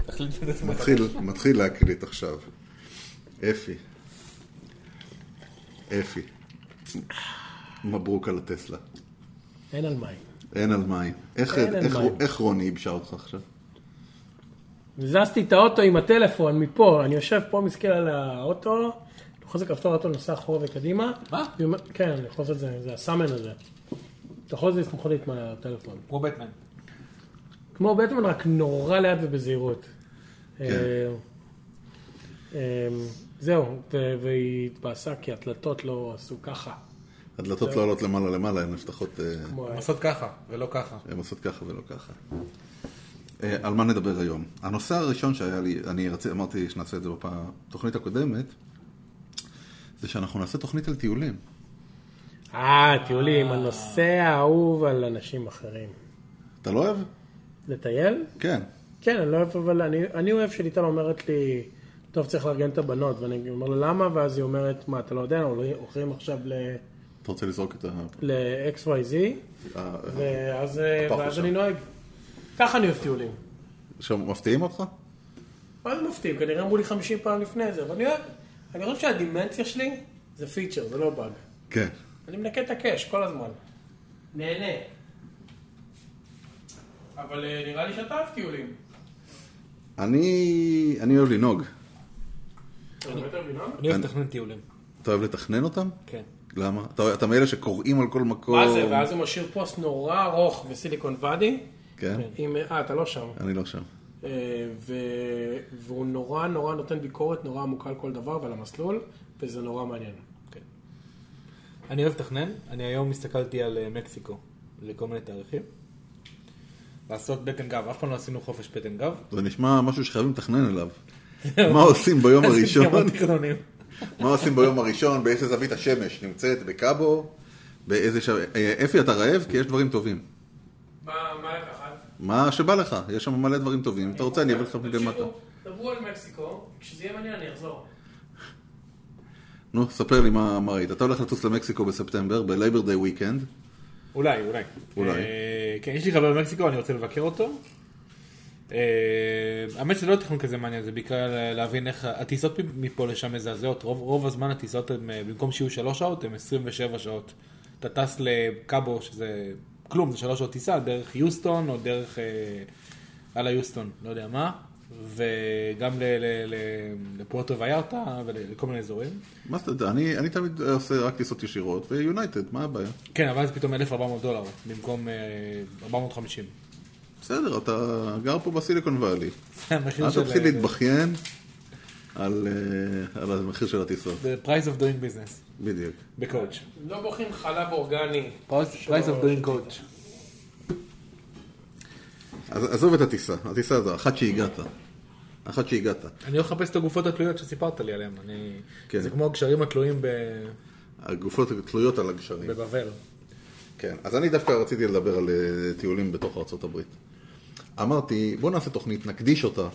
מתחיל להקליט עכשיו. אפי. מברוק על הטסלה. אין על מים. אין על מים. איך רוני ייבשה אותך עכשיו? זזתי את האוטו עם הטלפון מפה, אני יושב פה מסתכל על האוטו, לוחץ את כפתור האוטו, נוסע אחורה וקדימה. מה? כן, אני לוחץ את זה, זה הסאמן הזה. אתה יכול לזה מכונית מהטלפון. כמו בטמן. כמו בטמן, רק נורא לאט ובזהירות. זהו, והיא התבאסה כי התלתות לא עשו ככה. הדלתות לא עולות למעלה, הן נפתחות... הן עושות ככה ולא ככה. הן עושות ככה ולא ככה. על מה נדבר היום? הנושא הראשון שהיה לי, אמרתי שנעשה את זה בתוכנית הקודמת, זה שאנחנו נעשה תוכנית על טיולים. טיולים, הנושא האהוב על אנשים אחרים. אתה לא אוהב? לטייל? כן. כן, אני לא אוהב, אבל אני אוהב שליטל אומרת לי, טוב, צריך לארגן את הבנות, ואני אומר לה, למה? ואז היא אומרת, מה, אתה לא יודע, הולכים עכשיו אתה רוצה לזרוק את ל-XYZ, ואז אני נוהג. ככה אני אוהב טיולים. מפתיעים אותך? מה זה מפתיעים? כנראה אמרו לי 50 פעם לפני זה, אבל אני חושב שהדימנציה שלי זה פיצ'ר, זה לא באג. כן. אני מנקה את הקש כל הזמן. נהנה. אבל נראה לי שאתה אוהב טיולים. אני אוהב לנהוג. אני אוהב לתכנן טיולים. אתה אוהב לתכנן אותם? כן. למה? אתה מאלה שקוראים על כל מקום. מה זה? ואז הוא משאיר פוסט נורא ארוך בסיליקון ואדי. כן. אתה לא שם. אני לא שם. והוא נורא נותן ביקורת נורא עמוקה על כל דבר ועל המסלול, וזה נורא מעניין. אני אוהב לתכנן. אני היום הסתכלתי על מקסיקו לכל מיני תאריכים. לעשות בטן גב. אף פעם לא עשינו חופש בטן גב. זה נשמע משהו שחייבים לתכנן אליו. מה עושים ביום הראשון? מה עושים ביום הראשון? באיזה זווית השמש נמצאת? בקאבו? איפה אתה רעב? כי יש דברים טובים. מה לקחת? מה שבא לך, יש שם מלא דברים טובים. אתה רוצה, אני אביא לך מלמטה. דברו על מקסיקו, כשזה יהיה מעניין אני אחזור. נו, ספר לי מה ראית. אתה הולך לטוס למקסיקו בספטמבר, ב-Labor Day Weekend. אולי. כן, יש לי חבר במקסיקו, אני רוצה לבקר אותו. האמת שזה לא תכנון כזה מעניין, זה בעיקר להבין איך הטיסות מפה לשם מזעזעות. רוב הזמן הטיסות במקום שיהיו 3 שעות, הן 27 שעות. אתה טס לקאבו, שזה כלום, זה 3 שעות טיסה, דרך יוסטון או דרך על היוסטון, לא יודע מה, וגם לפוארטו ויארטה ולכל מיני אזורים. מה אתה יודע? אני תמיד עושה רק טיסות ישירות, ויונייטד, מה הבעיה? כן, אבל אז פתאום $1,400 במקום 450. בסדר, אתה גר פה בסיליקון ואלי. המחיר אתה תתחיל להתבכיין על המחיר של הטיסות. The price of doing business. בדיוק. בקואץ'. לא בוחרים חלב אורגני. price of doing coach. אז עזוב את הטיסה. הטיסה הזו, אחת שהגעת. אני לא מחפש את הגופות התלויות שסיפרת לי עליהן. זה כמו הגשרים התלויים הגופות התלויות על הגשרים. בבבל. כן, אז אני דווקא רציתי לדבר על טיולים בתוך ארצות הברית. אמרתי, בוא נעשה תוכנית, נקדיש אותה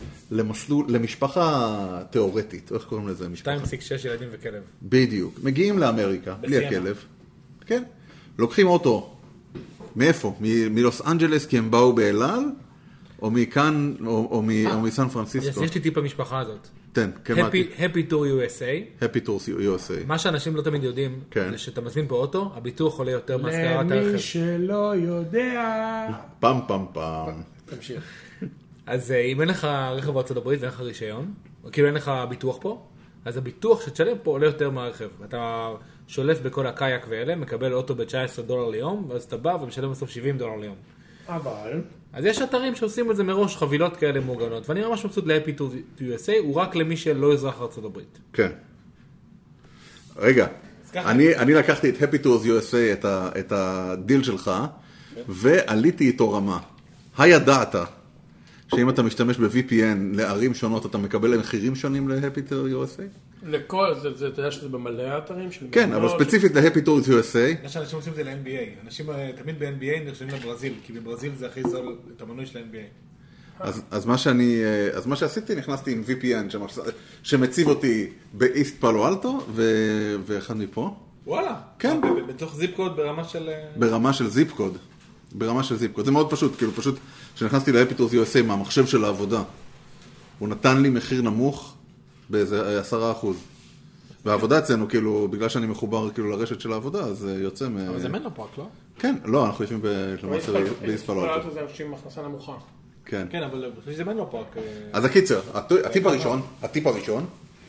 למשפחה תיאורטית, איך קוראים לזה? 2.6 ילדים וכלב. בדיוק. מגיעים לאמריקה, בלי הכלב. כן. לוקחים אוטו. מאיפה? מלוס אנג'לס, כי הם באו באלעל? או מכאן, או מסן פרנסיסקו? יש לי טיפ המשפחה הזאת. תן, כמעט. Happy Tour USA. Happy Tour USA. מה שאנשים לא תמיד יודעים, זה שאתה מזמין פה אוטו, הביטוח עולה יותר מהשכרת הרכב. למי שלא יודע. פעם. תמשיך. אז אם אין לך רכב בארצות הברית ואין לך רישיון, או כאילו אין לך ביטוח פה, אז הביטוח שתשלם פה עולה יותר מהרכב. אתה שולף בכל הקייק ואלה, מקבל אוטו ב$19 ליום, ואז אתה בא ומשלם בסוף $70 ליום. אבל... אז יש אתרים שעושים את זה מראש, חבילות כאלה מאורגנות, ואני ממש מבסוט ל-Happy Tour USA, הוא רק למי שלא אזרח ארצות הברית. כן. רגע, אני לקחתי את Happy Tours USA, את הדיל שלך, ועליתי איתו רמה. הידעת שאם אתה משתמש ב-VPN לערים שונות, אתה מקבל מחירים שונים ל-Happy Tour USA? לכל, אתה יודע שזה במלא אתרים? כן, אבל ספציפית ל-Happy Tour USA. יש אנשים עושים את זה ל-NBA. אנשים תמיד ב-NBA נרשמים לברזיל, כי בברזיל זה הכי זול את המנוי של ה-NBA. אז מה שעשיתי, נכנסתי עם VPN שמציב אותי באיסט פאלו אלטו, ואחד מפה. וואלה. כן. בתוך זיפ קוד ברמה של זיפ קוד. זה מאוד פשוט, כאילו פשוט, כשנכנסתי ל-Happy Tours USA מהמחשב של העבודה, הוא נתן לי מחיר נמוך באיזה 10%. והעבודה אצלנו, כאילו, בגלל שאני מחובר כאילו לרשת של העבודה, אז יוצא אבל זה מנלו פארק, לא? כן, לא, אנחנו יושבים באיסט פאלו אלטו. זה אנשים עם הכנסה נמוכה. כן. כן, אבל זה מנלו פארק. אז הקיצר, הטיפ הראשון,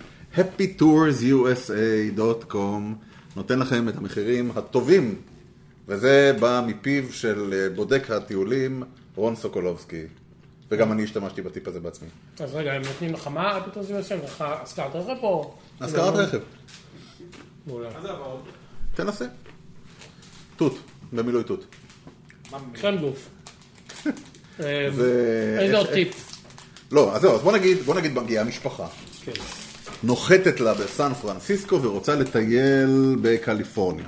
happytoursusa.com נותן לכם את המחירים הטובים, וזה בא מפיו של בודק הטיולים רון סוקולובסקי, וגם אני השתמשתי בטיפ הזה בעצמי. אז רגע, הם נותנים לך מה? happytoursusa, לך השכרת רכב או? השכרת רכב. מעולה. תנסה. תות, במילוי תות. חן גוף. איזה עוד טיפ? לא, אז זהו, אז בוא נגיד מגיעה משפחה. כן. נוחתת לה בסן פרנסיסקו ורוצה לטייל בקליפורניה.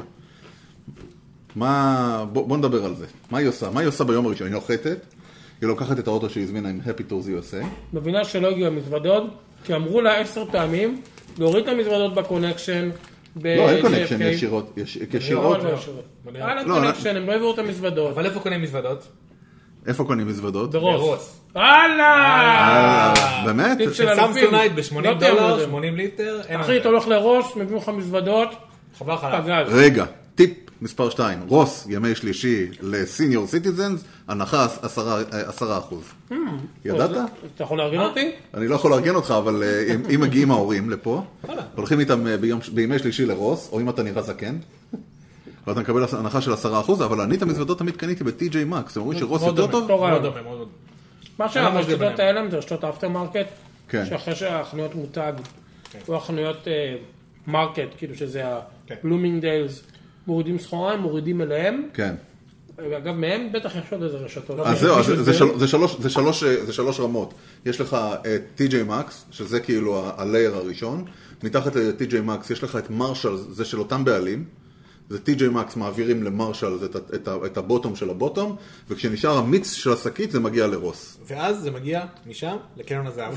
בוא נדבר על זה. מה היא עושה? מה היא עושה ביום הראשון? היא נוחתת, היא לוקחת את האוטו שהזמינה עם Happy Tours USA. מבינה שלא הגיעו המזוודות, כי אמרו לה 10 פעמים, להוריד את המזוודות בקונקשן. לא, אין קונקשן ישירות. על הקונקשן, הם לא העבירו את המזוודות. אבל איפה קונים מזוודות? איפה קונים מזוודות? ברוס. הלאה! באמת? סמסונייט $80, 80 ליטר. אחי, אתה הולך לרוס, מביאים לך מזוודות, חבל חלב. פגז. רגע, טיפ מספר 2, רוס, ימי שלישי לסיניור סיטיזנס, הנחה 10%. ידעת? אתה יכול לארגן אותי? אני לא יכול לארגן אותך, אבל אם מגיעים ההורים לפה, הולכים איתם בימי שלישי לרוס, או אם אתה נראה זקן, ואתה מקבל הנחה של 10%, אבל אני את המזוודות תמיד קניתי ב-TJ Maxx, הם אומרים שרוס יותר טוב? מאוד דומה, מאוד דומה. מה שהרשתות האלה זה רשתות האפטר מרקט, כן. שאחרי שהחנויות מותג, או החנויות מרקט, כאילו שזה הבלומינגדיילס, מורידים סחורה, הם מורידים אליהם. כן. ואגב, מהם בטח יש עוד איזה רשתות. אז זהו, זה שלוש רמות. יש לך את TJ Maxx, שזה כאילו הלייר הראשון, מתחת ל-TJ Maxx יש לך את מרשל, זה של אותם בעלים, זה TJ Maxx מעבירים למרשל את הבוטום של הבוטום, וכשנשאר המיץ של השקית זה מגיע לרוס. ואז זה מגיע משם לקרן הזהב.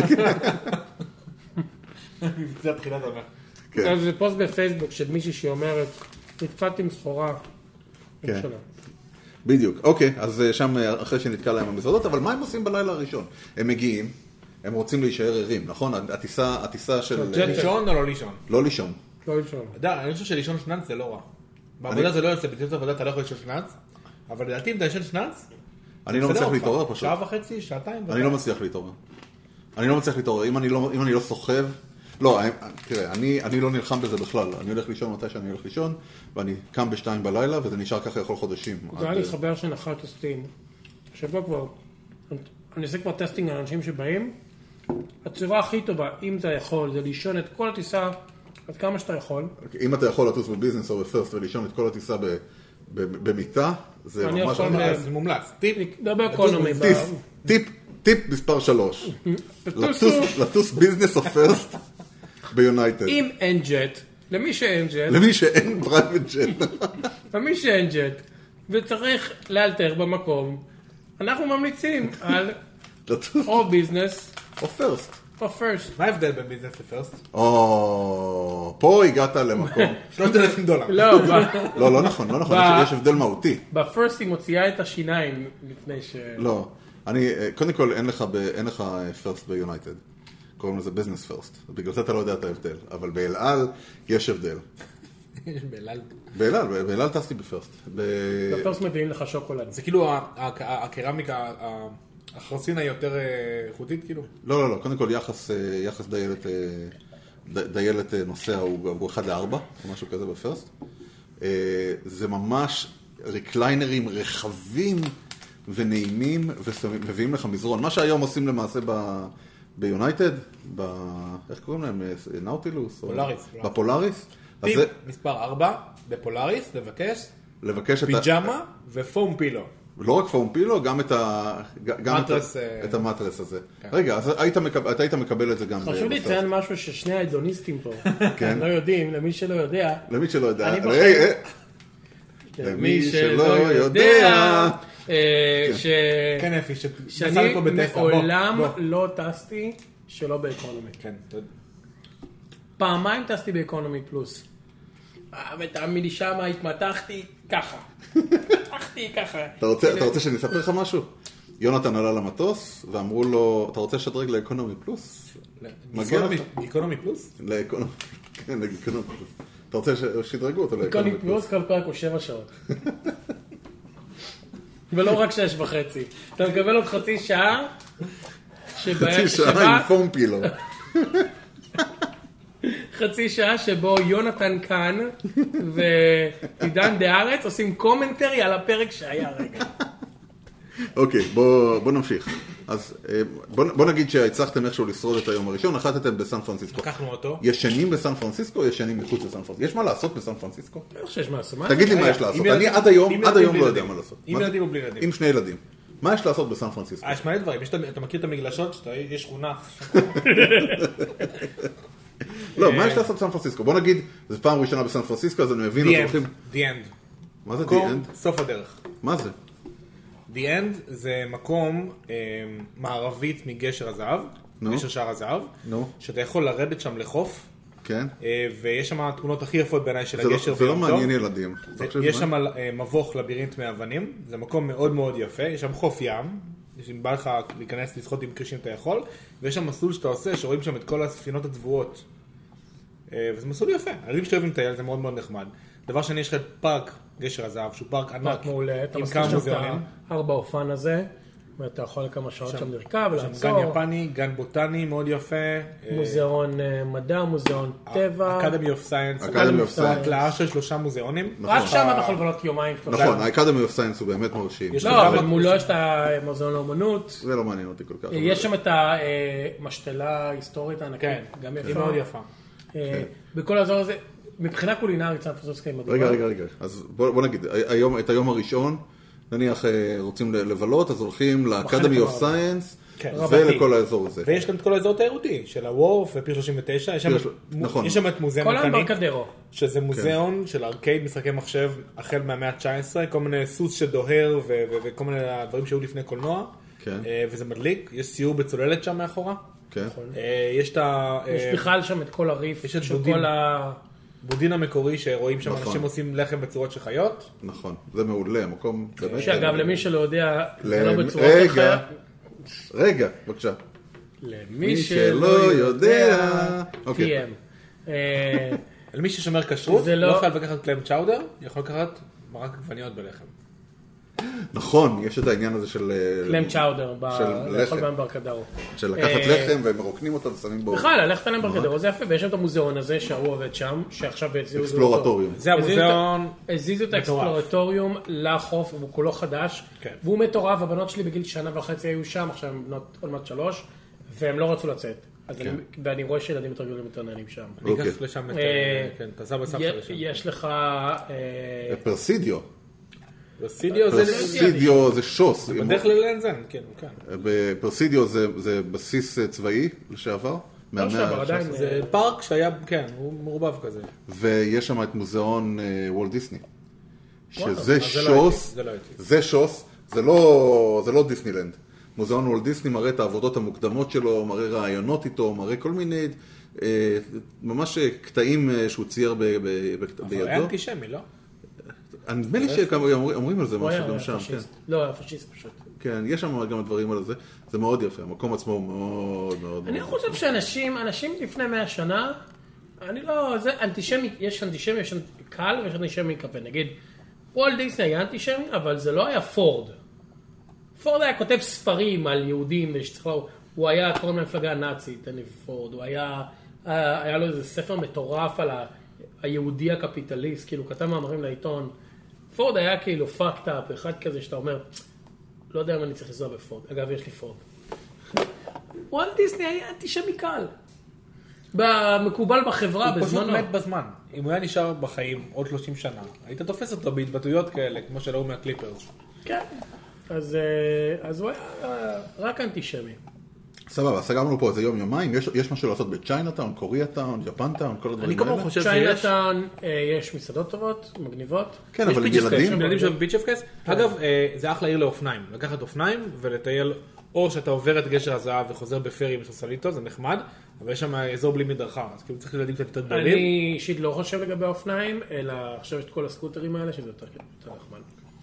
זה התחילת העונה. אז זה פוסט בפייסבוק של מישהי שאומרת, נתקעתי עם סחורה. כן. בדיוק. אוקיי, אז שם אחרי שנתקע להם המזוודות, אבל מה הם עושים בלילה הראשון? הם מגיעים, הם רוצים להישאר ערים, נכון? הטיסה של... לישון או לא לישון? לא לישון. לא לישון. אני חושב שלישון שנץ זה לא רע. בעבודה זה לא יוצא, בטיסות עבודה אתה לא יכול לישון שנץ, אבל לדעתי אם אתה לישון שנץ, אני לא מצליח להתעורר פשוט. שעה וחצי, שעתיים. אני לא מצליח להתעורר. אם אני לא סוחב, לא, תראה, אני לא נלחם בזה בכלל. אני הולך לישון מתי שאני הולך לישון, ואני קם ב2 בלילה, וזה נשאר ככה יכול חודשים. זה היה לי חבר שנחל טסטים, שבו כבר, אני עושה כבר טסטינג על אנשים שבאים, הצורה הכי טובה, אם אתה יכול, זה לישון את כל הטיסה, עד כמה שאתה יכול. אם אתה יכול לטוס בביזנס או בפרסט ולישון את כל הטיסה במיטה, זה ממש מומלץ. לא באקונומי. טיפ מספר 3. לטוס ביזנס או פרסט ביונייטד. אם אין ג'ט, למי שאין ג'ט. למי שאין פרייבט ג'ט. למי שאין ג'ט, וצריך לאלתר במקום, אנחנו ממליצים על או ביזנס או פרסט. או פרסט. מה ההבדל בין ביזנס לפרסט? פה הגעת למקום. $3,000. לא נכון, יש הבדל מהותי. בפרסט היא מוציאה את השיניים לפני ש... לא, קודם כל אין לך פרסט ביונייטד. קוראים לזה ביזנס פרסט. בגלל זה אתה לא יודע את ההבדל. אבל באל-על יש הבדל. באל-על טסתי בפרסט. בפרסט מביאים לך שוקולד. זה כאילו הקרמיקה... החרסינה יותר איכותית כאילו? לא, קודם כל יחס דיילת נוסע הוא 1:4, משהו כזה בפרסט. זה ממש ריקליינרים רחבים ונעימים ומביאים לך מזרון. מה שהיום עושים למעשה ביונייטד, איך קוראים להם? נאוטילוס? פולאריס. בפולאריס. טיפ מספר 4, בפולאריס, לבקש פיג'מה ופום פילו. לא רק פום פילו, גם את המטרס הזה. רגע, אז היית מקבל את זה גם... חשוב לי לציין משהו ששני האידוניסטים פה לא יודעים, למי שלא יודע. למי שלא יודע. למי שלא יודע. כן, אפי, שאני מעולם לא טסתי שלא באקונומי. כן, תודה. פעמיים טסתי באקונומי פלוס. ותאמין לי שמה התמתחתי ככה. התמתחתי ככה. אתה רוצה שאני אספר לך משהו? יונתן עלה למטוס, ואמרו לו, אתה רוצה לשדרג לאקונומי פלוס? גיקונומי פלוס? לאקונומי, כן, לגיקונומי פלוס. אתה רוצה ששדרגו אותו לאקונומי גיקונומי פלוס? פלוס כל פרק הוא 7 שעות. ולא רק 6.5. אתה מקבל עוד חצי שעה, חצי שעה עם פום פילו. חצי שעה שבו יונתן כאן ועידן דארץ עושים קומנטרי על הפרק שהיה רגע. אוקיי, בוא נמשיך. אז בוא נגיד שהצלחתם איכשהו לשרוד את היום הראשון, נחתתם בסן פרנסיסקו. לקחנו אותו. ישנים בסן פרנסיסקו או ישנים מחוץ לסן פרנסיסקו? יש מה לעשות בסן פרנסיסקו? אני חושב שיש מה לעשות. תגיד לי מה יש לעשות. אני עד היום לא יודע מה לעשות. עם ילדים או בלי ילדים? עם 2 ילדים. מה יש לעשות בסן פרנסיסקו? יש מלא דברים. אתה מכיר את המגלשות? יש שכונה. לא, מה יש לעשות בסן פרנסיסקו? בוא נגיד, זו פעם ראשונה בסן פרנסיסקו, אז אני מבין, The end. מה זה The End? סוף הדרך. מה זה? The End זה מקום מערבית מגשר הזהב, גשר שער הזהב, שאתה יכול לרדת שם לחוף, כן. ויש שם התמונות הכי יפות בעיניי של הגשר. זה לא מעניין ילדים. יש שם מבוך לבירינט מאבנים, זה מקום מאוד מאוד יפה, יש שם חוף ים, אם בא לך להיכנס לשחות עם קרישים אתה יכול, ויש שם מסלול שאתה עושה, שרואים שם את כל הספינות הצבועות. וזה מסלול יפה, הילדים שאוהבים לטייל, זה מאוד מאוד נחמד. דבר שני, יש לך את פארק גשר הזהב, שהוא פארק ענק, עם כמה מוזיאונים. 4 אופן הזה, ואתה יכול לכמה שעות שם לרכב, לעצור. גן יפני, גן בוטני, מאוד יפה. מוזיאון מדע, מוזיאון טבע. אקדמי אוף סיינס. התלאה של 3 מוזיאונים. רק שם אתה יכול לבלות יומיים. נכון, האקדמי אוף סיינס הוא באמת מרשים. לא, אבל מולו יש את המוזיאון לאומנות. זה לא מעניין אותי כל כך. יש שם את המשתלה ההיסטורית הענקית, גם יפה. היא מאוד יפה. בכל האזור הזה, מבחינה קולינרית, סן פרנסיסקו היא מדהימה. רגע. אז בוא נגיד, את היום הראשון, נניח רוצים לבלות, אז הולכים לאקדמי אוף סיינס, ולכל האזור הזה. ויש גם את כל האזור התיירותי, של הוורף ופיר 39, יש שם את מוזיאון מקנית, שזה מוזיאון של ארקייד, משחקי מחשב, החל מהמאה ה-19, כל מיני סוס שדוהר, וכל מיני דברים שהיו לפני קולנוע, וזה מדליק, יש סיור בצוללת שם מאחורה. יש בכלל שם את כל הריף, יש את בודין המקורי שרואים שם אנשים עושים לחם בצורות של חיות. נכון, זה מעולה, המקום באמת. שאגב, למי שלא יודע, זה לא בצורות של חיות. רגע, בבקשה. למי שלא יודע, TM. למי ששומר כשרות, לא חייב לקחת קלם צ'אודר, יכול לקחת מרק עגבניות בלחם. נכון, יש את העניין הזה של קלם צ'אודר, לאכול בהם ברקדרו. של לקחת לחם ומרוקנים אותו ושמים בו. בכלל, ללכת עליהם ברקדרו, זה יפה, ויש שם את המוזיאון הזה שהוא עובד שם, שעכשיו אקספלורטוריום. זה המוזיאון. הזיזו את האקספלורטוריום לחוף, והוא כולו חדש, והוא מטורף, הבנות שלי בגיל 1.5 שנה היו שם, עכשיו הם בנות עוד מעט 3, והם לא רצו לצאת. ואני רואה שילדים יותר גדולים יותר נהנים שם. אני אקח לשם את הסבא סבתא לשם. יש לך פרסידיו. פרסידיו זה שוס. בדרך ללנזן, כן. פרסידיו זה בסיס צבאי לשעבר. זה פארק שהיה, כן, הוא מרובב כזה. ויש שם את מוזיאון וולט דיסני. שזה שוס, זה לא דיסנילנד. מוזיאון וולט דיסני מראה את העבודות המוקדמות שלו, מראה רעיונות איתו, מראה כל מיני, ממש קטעים שהוא צייר בידו. אבל היה אנטישמי, לא? נדמה לי שאומרים על זה משהו גם שם. לא, היה פשיסט פשוט. כן, יש שם גם דברים על זה. זה מאוד יפה, המקום עצמו הוא מאוד מאוד... אני חושב שאנשים לפני 100 שנה, אני לא... זה אנטישמי, יש אנטישמי, יש קל ויש אנטישמי כפה. נגיד, וולט דיסני היה אנטישמי, אבל זה לא היה פורד. פורד היה כותב ספרים על יהודים, הוא היה קוראים למפלגה הנאצית, פורד, הוא היה לו איזה ספר מטורף על היהודי הקפיטליסט, כאילו כתב מאמרים לעיתון. פורד היה כאילו fucked up, אחד כזה שאתה אומר, לא יודע אם אני צריך לנסוע בפורד. אגב, יש לי פורד. וולט דיסני היה אנטישמי קל. מקובל בחברה בזמנו. הוא פשוט מת בזמן. אם הוא היה נשאר בחיים עוד 30 שנה, היית תופס אותו בהתבטאויות כאלה, כמו שלא הוא מהקליפרס. כן. אז הוא היה רק אנטישמי. סבבה, סגרנו פה איזה יום-יומיים, יש משהו לעשות בצ'יינאטאון, קוריאטאון, יפנטאון, כל הדברים האלה? אני כמו חושב שיש. צ'יינאטאון יש מסעדות טובות, מגניבות. כן, אבל ילדים. ילדים של ביצ'פקס. אגב, זה אחלה עיר לאופניים. לקחת אופניים ולטייל, או שאתה עובר את גשר הזהב וחוזר בפרי בסוסליטו, זה נחמד, אבל יש שם אזור בלי מדרכה, אז כאילו צריך ילדים קצת יותר גדולים. אני אישית לא חושב לגבי אופניים, אלא עכשיו יש את כל הסקוטרים האלה, שזה יותר נחמד.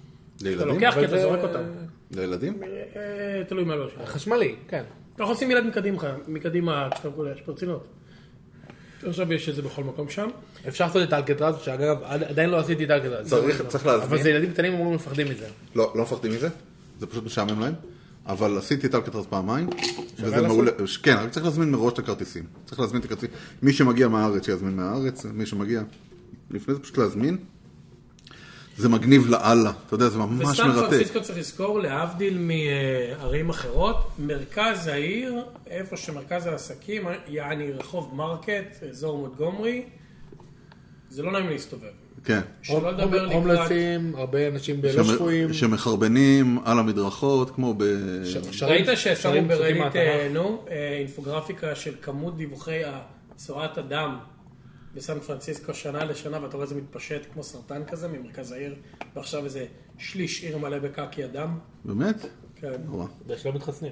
אתה לילדים? לוקח כי אתה זורק אותם. לילדים? תלוי מה לא שם. חשמלי, כן. אנחנו עושים ילד מקדימה כשאתה גולש, ברצינות. עכשיו יש את זה בכל מקום שם. אפשר לעשות את אלקטרז, שאגב, עדיין לא עשיתי את אלקטרז. צריך להזמין. אבל זה ילדים קטנים אמורים מפחדים מזה. לא מפחדים מזה, זה פשוט משעמם להם, אבל עשיתי את אלקטרז פעמיים, וזה לעשות? מעולה, כן, רק צריך להזמין מראש את הכרטיסים, צריך להזמין את הכרטיסים, מי שמגיע מהארץ שיזמין מהארץ, מי שמגיע לפני זה פשוט להזמין, זה מגניב לאללה, אתה יודע, זה ממש וסן מרתק. פרנסיסקו צריך לזכור, להבדיל מערים אחרות, מרכז העיר, איפה שמרכז העסקים, יעני רחוב מרקט, אזור מונטגומרי, זה לא נעים להסתובב. כן. שלא לדבר לקראת... הומלסים, הרבה אנשים לא שפויים. שמחרבנים על המדרכות, כמו ראית ששמו ברדיט, אינפוגרפיקה של כמות דיווחי צורת הדם בסן פרנסיסקו שנה לשנה, ואתה רואה זה מתפשט כמו סרטן כזה ממרכז העיר, ועכשיו איזה שליש עיר מלא בקקי אדם. באמת? כן. נורא. זה שלא מתחסנים.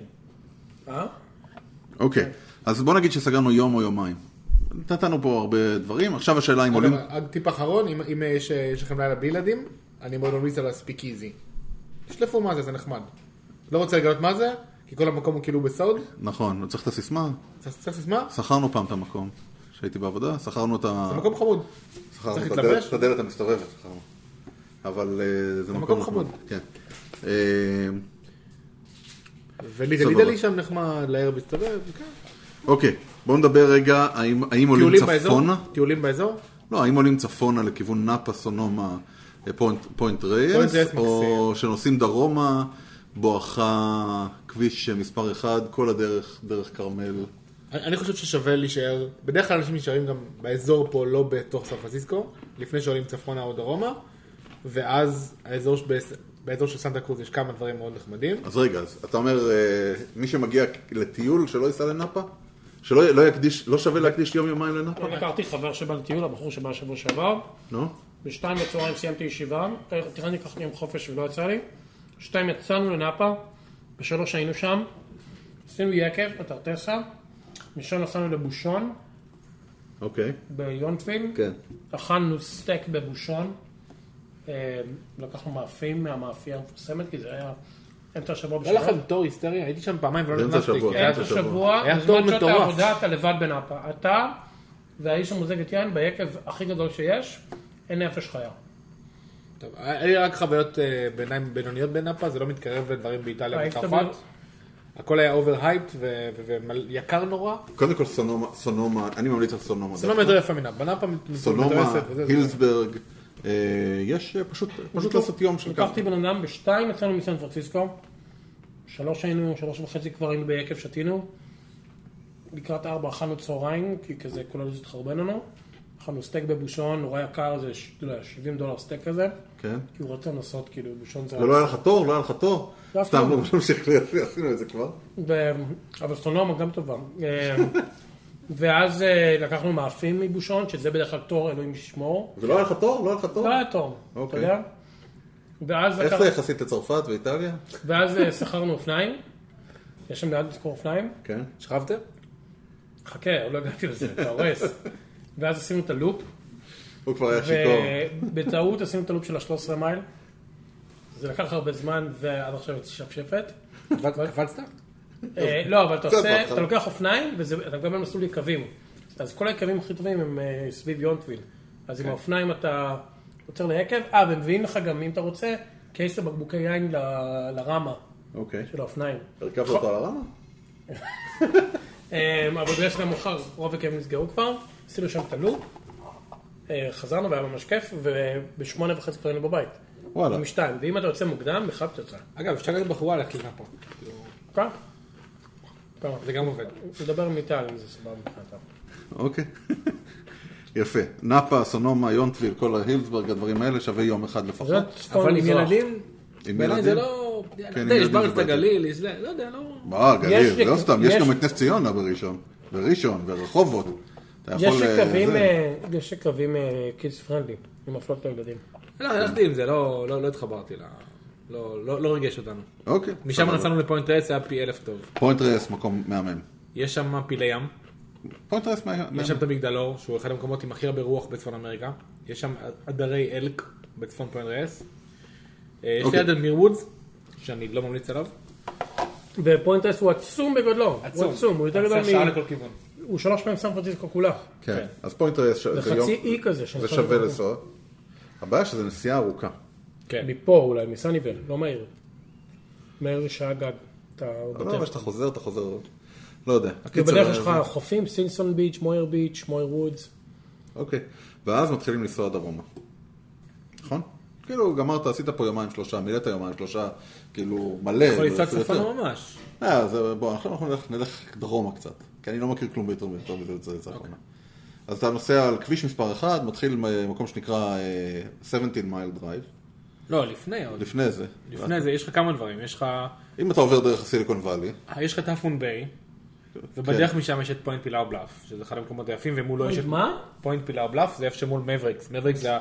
אוקיי, אז בוא נגיד שסגרנו יום או יומיים. נתנו פה הרבה דברים, עכשיו השאלה אם עולים... טיפ אחרון, אם יש לכם לילה בלי ילדים, אני מאוד ממליץ על הספיק איזי. תשלפו מה זה, זה נחמד. לא רוצה לגלות מה זה, כי כל המקום הוא כאילו בסוד. נכון, צריך את הסיסמה. צריך סיסמה? שכרנו פעם את המקום. שהייתי בעבודה, שכרנו את ה... זה מקום חמוד. שכרנו צריך את להתלבש? את הדלת המסתובבת, שכרנו. אבל זה מקום חמוד. כן. ולידלי שם נחמד, לערב מסתובב, כן. אוקיי, בואו נדבר רגע, האם עולים צפונה? טיולים באזור? לא, האם עולים צפונה לכיוון נאפה, סונומה, פוינט רייס, או שנוסעים דרומה, בואכה כביש מספר 1, כל הדרך, דרך קרמל. אני חושב ששווה להישאר, בדרך כלל אנשים נשארים גם באזור פה, לא בתוך סן פרנסיסקו, לפני שעולים צפונה או דרומה, ואז באזור של סנטה קרוז יש כמה דברים מאוד נחמדים. אז רגע, אז אתה אומר, מי שמגיע לטיול שלא ייסע לנאפה? שלא יקדיש, לא שווה להקדיש יום-יומיים לנאפה? אני הכרתי חבר שבא לטיול, הבחור שבא שבוע שעבר. נו? ב-2 בצהריים סיימתי ישיבה, תראה אני לקחתי יום חופש ולא יצא לי. 2 יצאנו לנאפה, ב-3 היינו שם, עשינו יקב, בטרטסה, משם נסענו לבושון, אוקיי. ביונטוויל, כן. אכלנו סטייק בבושון, לקחנו מאפים מהמאפייה המפורסמת, כי זה היה אמצע השבוע לא בשבוע. לכם תור היסטרי, הייתי שם פעמיים ולא באמצע נכנסתי. השבוע. אמצע השבוע, היה בזמן תור שעות מטורף. העבודה אתה לבד בנאפה. אתה והאיש המוזגת יין ביקב הכי גדול שיש, אין נפש חיה. טוב, היה לי רק חוויות בינוניות בנאפה, זה לא מתקרב לדברים באיטליה וצרפת. הכל היה אובר-הייפט ויקר נורא. קודם כל סונומה, אני ממליץ על סונומה. סונומה יותר יפה מנאפה. בנאפה סונומה, הילסברג, יש פשוט לעשות יום של ככה. לקחתי בן אדם ב2, יצאנו מסן פרנסיסקו, 3 היינו, 3.5 כבר היינו ביקב, שתינו. לקראת 4 אכלנו צהריים, כי כזה כל הזמן התחרבן לנו. אכלנו סטייק בבושון, נורא יקר, זה $70 סטייק כזה. כן. כי הוא רוצה לנסות, כאילו, בושון זה... ולא היה לך תור? לא היה לך תור? סתם, לא נמשיך, עשינו את זה כבר. אבל סונומה גם טובה. ואז לקחנו מאפים מבושון, שזה בדרך כלל תור, אלוהים ישמור. ולא היה לך תור? לא היה לך תור? לא היה תור, אתה יודע? איך זה יחסית לצרפת ואיטליה? ואז שכרנו אופניים. יש שם ליד לזכור אופניים. כן. שכבתם? חכה, לא הגעתי לזה, אתה הורס. ואז עשינו את הלופ. הוא כבר היה שיכור. ובטעות עשינו את הלופ של ה-13 מייל. זה לקח הרבה זמן, ועד עכשיו יצא שפשפת. קפצת? לא, אבל אתה לוקח אופניים, ואתה מקבל מסלול יקבים. אז כל היקבים הכי טובים הם סביב יונטוויל. אז עם האופניים אתה עוצר ליקב. ומביאים לך גם, אם אתה רוצה, קייס לבקבוקי יין לרמה. אוקיי. של האופניים. הרכבת אותו על הרמה? אבל בגלל שזה מאוחר, רוב היקבים נסגרו כבר. עשינו שם את הלופ. חזרנו והיה ממש כיף, וב8:30 כבר היינו בבית. וואלה. ב2. ואם אתה יוצא מוקדם, בכלל תוצא. אגב, אפשר גם בחורה להקלינה פה. כן. זה גם עובד. נדבר עם איטל, אם זה סבבה מבחינתה. אוקיי. יפה. נאפה, סונומה, יונטוויל, כל ההילסברג, הדברים האלה שווה יום אחד לפחות. אבל עם ילדים, עם בעיניי זה ילדים? לא... כן, יש בארץ את הגליל, לא יודע, לא... גליל, לא סתם, יש גם את נס ציונה בראשון, ורחובות. יש שקווים קידס פרנדלי, עם הפלוט לילדים. לא, הלכתי עם זה, לא התחברתי, לא רגש אותנו. אוקיי. משם נסענו לפוינט רייס, היה פי 1000 טוב. פוינט רייס, מקום מהמם. יש שם פילי ים. פוינט רייס מהמם. יש שם את המגדלור, שהוא אחד המקומות עם הכי הרבה רוח בצפון אמריקה. יש שם עדרי אלק בצפון פוינט רייס. יש לי עד מירוודס, שאני לא ממליץ עליו. ופוינטרסט הוא עצום בגודלו. הוא עצום, הוא יותר גדול שעה לכל כיוון. הוא 3 פעמים סן פרנסיסקו כולה. כן, אז פוינטרסט זה חצי אי כזה. זה שווה לנסוע. הבעיה שזה נסיעה ארוכה. מפה אולי, מסניבל, לא מהיר. מהיר זה שעה גג. לא, אבל שאתה חוזר, לא יודע. ובדרך יש לך חופים, סילסון ביץ', מויר ביץ', מויר וודס. אוקיי, ואז מתחילים לנסוע דרומה. נכון? כאילו, גמרת, עשית פה יומיים שלושה, מילאת יומיים שלושה, כאילו, מלא. יכול לנסוע צפנו ממש. בוא, אנחנו נלך דרומה קצת, כי אני לא מכיר כלום ביותר מזה לאחרונה. אז אתה נוסע על כביש מספר 1, מתחיל במקום שנקרא 17 מייל דרייב. לא, לפני זה. לפני זה, יש לך כמה דברים. יש לך... אם אתה עובר דרך הסיליקון ואלי. יש לך את האפון ביי, ובדרך משם יש את פוינט פילאר בלאף, שזה אחד המקומות היפים, ומולו יש את... מה? פוינט פילאר בלאף, זה איפה שמול מבריקס. מבריקס זה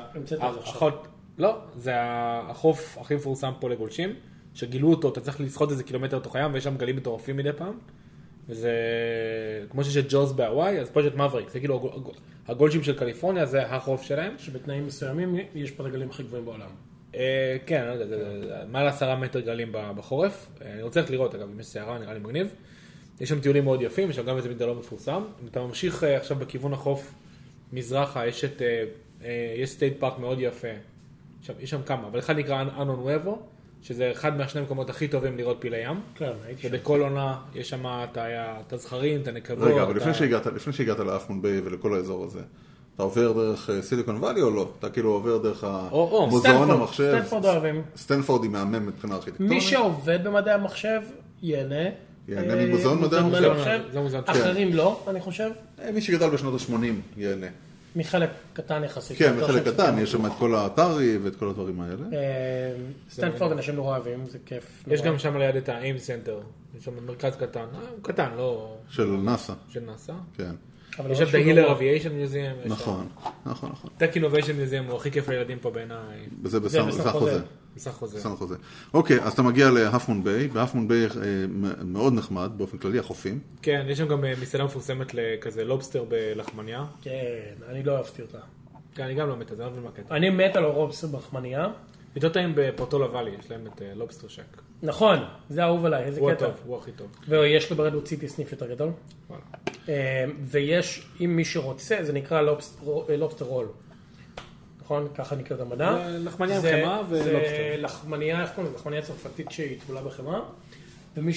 החוף הכי מפורסם פה לגולשים, שגילו אותו, אתה צריך לשחות איזה קילומטר תוך הים, ויש שם גלים מטורפים מדי פעם. וזה, כמו שיש את ג'וז בהוואי, אז פה יש את מבריקס. זה כאילו הגולשים של קליפורניה, זה החוף שלהם. שבתנאים מסוימים יש פה את הגלים הכי גבוהים בעולם. כן, לא יודע, מעל 10 מטר גלים בחורף. אני רוצה לראות, אגב, אם יש שערה, נראה לי מגניב. יש שם טיולים מאוד יפים, יש שם גם איזה מגדלון מפורסם. אם אתה ממשיך עכשיו בכיוון החוף מזרחה, יש סטייט פארק מאוד יפה. יש שם כמה, אבל אחד נקרא אנו נואבו, שזה אחד מהשני מקומות הכי טובים לראות פילי ים. כן, הייתי שם. ובכל עונה יש שם את הזכרים, את הנקבות. רגע, אבל לפני שהגעת לאפמון ביי ולכל האזור הזה, אתה עובר דרך סיליקון ואלי או לא? אתה כאילו עובר דרך המוזיאון המחשב? סטנפורד אוהבים. סטנפורד היא מהמם מבחינה ארכיטקטונית. מי שעובד במדעי המחשב ייהנה. ייהנה ממוזיאון מדעי המחשב? אחרים לא, אני חושב. מי שגדל בשנות ה-80 ייהנה. מחלק קטן יחסית. כן, מחלק קטן, יש שם את כל האתרי ואת כל הדברים האלה. סטנפורד אנשים נורא אוהבים, זה כיף. יש גם שם ליד את האיים סנטר, יש שם מרכז קטן, קטן, לא... של נאסא. של נאסא. כן. יש שם את ה-Hiller Aviation Museum. נכון. Tech Innovation Museum הוא הכי כיף לילדים פה בעיניי. וזה בסן חוזה. בסן חוזה. אוקיי, אז אתה מגיע להפמון ביי, בהפמון ביי מאוד נחמד, באופן כללי, החופים. כן, יש שם גם מסעדה מפורסמת לכזה לובסטר בלחמניה. כן, אני לא אהבתי אותה. כן, אני גם לא מת, אז אני לא מבין מה קטע. אני מת על לובסטר בלחמניה. יותר טעים בפורטולה ואלי, יש להם את לובסטר שק. נכון, זה אהוב עליי, איזה קטע. הוא הכי טוב. ויש לו ברדווד סיטי סניף יותר גדול. ויש, אם מי שרוצה, זה נקרא לובסטר רול. נכון? ככה נקרא את המדע. לחמניה עם חמה ולובסטר. זה לחמניה, איך קוראים? לחמניה צרפתית שהיא טבולה בחמה. ומי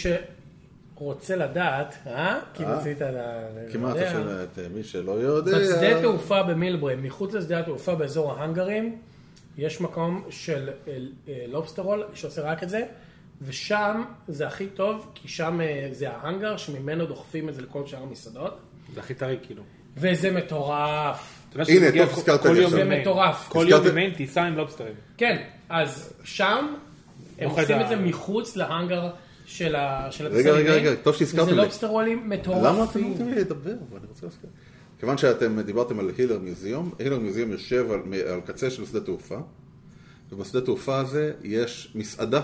שרוצה לדעת, כי רצית כמעט את מי שלא יודע. בשדה תעופה במילברי, מחוץ לשדה התעופה באזור ההנגרים, יש מקום של לובסטר רול שעושה רק את זה, ושם זה הכי טוב, כי שם זה ההנגר שממנו דוחפים את זה לכל שאר המסעדות. זה הכי טרי כאילו. וזה מטורף. הנה, טוב, הזכרת לי. זה מטורף. כל יום במיין טיסה עם לובסטרים. כן, אז שם הם עושים את זה מחוץ להנגר של הטיסה. רגע, טוב שהזכרתם לי. זה לובסטר רולים מטורפים. למה אתם נותנים לי לדבר? אני רוצה להזכיר. כיוון שאתם דיברתם על הילר מיוזיאום, הילר מיוזיאום יושב על קצה של שדה תעופה, ובשדה תעופה הזה יש מסעדה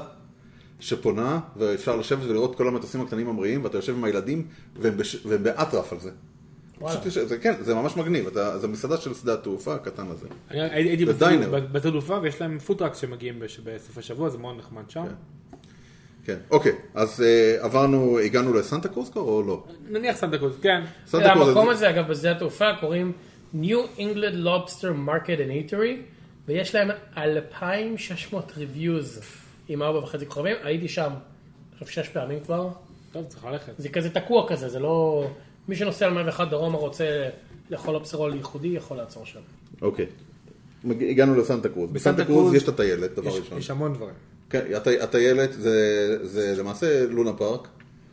שפונה, ואפשר לשבת ולראות כל המטוסים הקטנים המריאים, ואתה יושב עם הילדים, והם באטרף על זה. כן, זה ממש מגניב, זה מסעדה של שדה התעופה הקטן הזה. הייתי בשדה תעופה, ויש להם פוטראקס שמגיעים בסוף השבוע, זה מאוד נחמד שם. כן, אוקיי, אז הגענו לסנטה קרוז או לא? נניח סנטה קרוז, כן. המקום הזה, אגב, בשדה התעופה קוראים New England Lobster Market and Eatery, ויש להם 2,600 reviews עם 4.5 כוכבים. הייתי שם, אני חושב 6 פעמים כבר. טוב, צריך ללכת. זה כזה תקוע כזה, זה לא... מי שנוסע על 101 דרום רוצה לאכול לובסטר רול ייחודי, יכול לעצור שם. אוקיי. הגענו לסנטה קרוז. בסנטה קרוז יש את הטיילת, דבר ראשון. יש המון דברים. כן, הטיילת זה למעשה לונה פארק,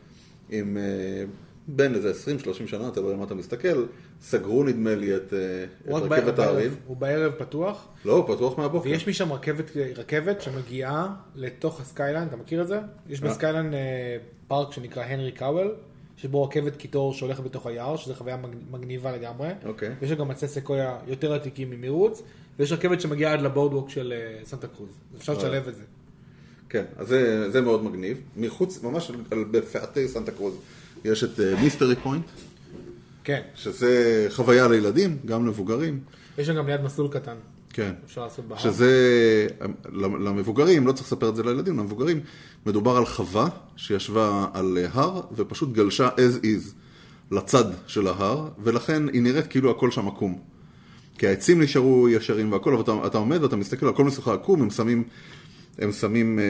עם בין איזה 20-30 שנה, אתה לא יודע מה אתה מסתכל, סגרו נדמה לי את רכבת הערים. הוא בערב פתוח. לא, הוא פתוח מהבוקר. ויש משם רכבת שמגיעה לתוך הסקיילנד, אתה מכיר את זה? יש בסקיילנד פארק שנקרא הנרי קאוול, שבו רכבת קיטור שהולכת בתוך היער, שזו חוויה מגניבה לגמרי. אוקיי. ויש גם עצי סקויה יותר עתיקים ממירוץ, ויש רכבת שמגיעה עד לבורדווק של סנטה קרוז. אפשר לשלב את זה. כן, אז זה מאוד מגניב. מחוץ, ממש בפאתי סנטה קרוז, יש את מיסטרי פוינט. כן. שזה חוויה לילדים, גם למבוגרים. יש שם גם ליד מסלול קטן. כן. אפשר לעשות בהר. שזה, למבוגרים, לא צריך לספר את זה לילדים, למבוגרים, מדובר על חווה שישבה על הר, ופשוט גלשה as is לצד של ההר, ולכן היא נראית כאילו הכל שם עקום. כי העצים נשארו ישרים והכל, אבל אתה עומד ואתה מסתכל, הכל מסוכה עקום, הם שמים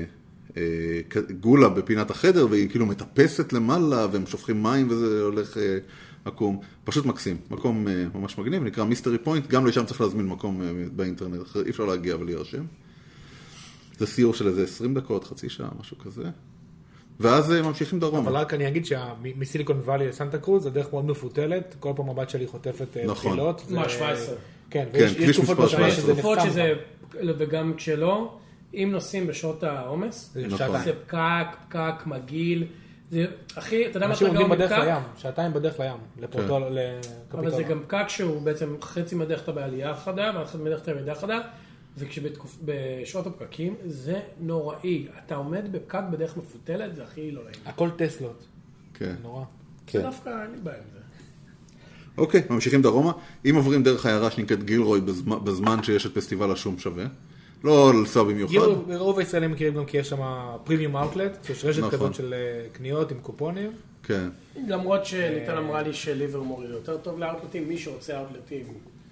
גולה בפינת החדר, והיא כאילו מטפסת למעלה, והם שופכים מים וזה הולך עקום. פשוט מקסים, מקום ממש מגניב, נקרא מיסטרי פוינט, גם לשם צריך להזמין מקום באינטרנט, אי אפשר להגיע ולהירשם. זה סיור של איזה 20 דקות, חצי שעה, משהו כזה. ואז ממשיכים דרום. אבל רק אני אגיד שמסיליקון ואלי לסנטה קרוז, זה דרך מאוד מפותלת, כל פעם הבת שלי חוטפת בחילות. מה, 17? כן, ויש תקופות בשנה שזה תקופות נחסם. שזה, וגם כשלא, אם נוסעים בשעות העומס, זה פקק, מגעיל, זה, אחי, אתה יודע מה אתה אנשים גאו עומדים בדרך מפקק? לים, שעתיים בדרך לים, לקפיטולה. אבל זה גם פקק שהוא בעצם חצי מדרך אתה בעלייה חדה, ואחרי מדרך אתה בירידה חדה, וכשבשעות הפקקים זה נוראי. אתה עומד בפקק בדרך מפותלת, זה הכי לא נעים. הכל טסלות. כן. נורא. זה דווקא אין לי בעיה עם זה. אוקיי, ממשיכים דרומה. אם עוברים דרך העיירה שנקראת גילרוי בזמן שיש את פסטיבל השום שווה, לא לנסוע במיוחד. רוב הישראלים מכירים גם כי יש שם פרימיום אאוטלט, שיש רשת כזאת של קניות עם קופונים. כן. למרות שניתן אמרה לי שליברמור יותר טוב לאאוטלטים, מי שרוצה אאוטלטים.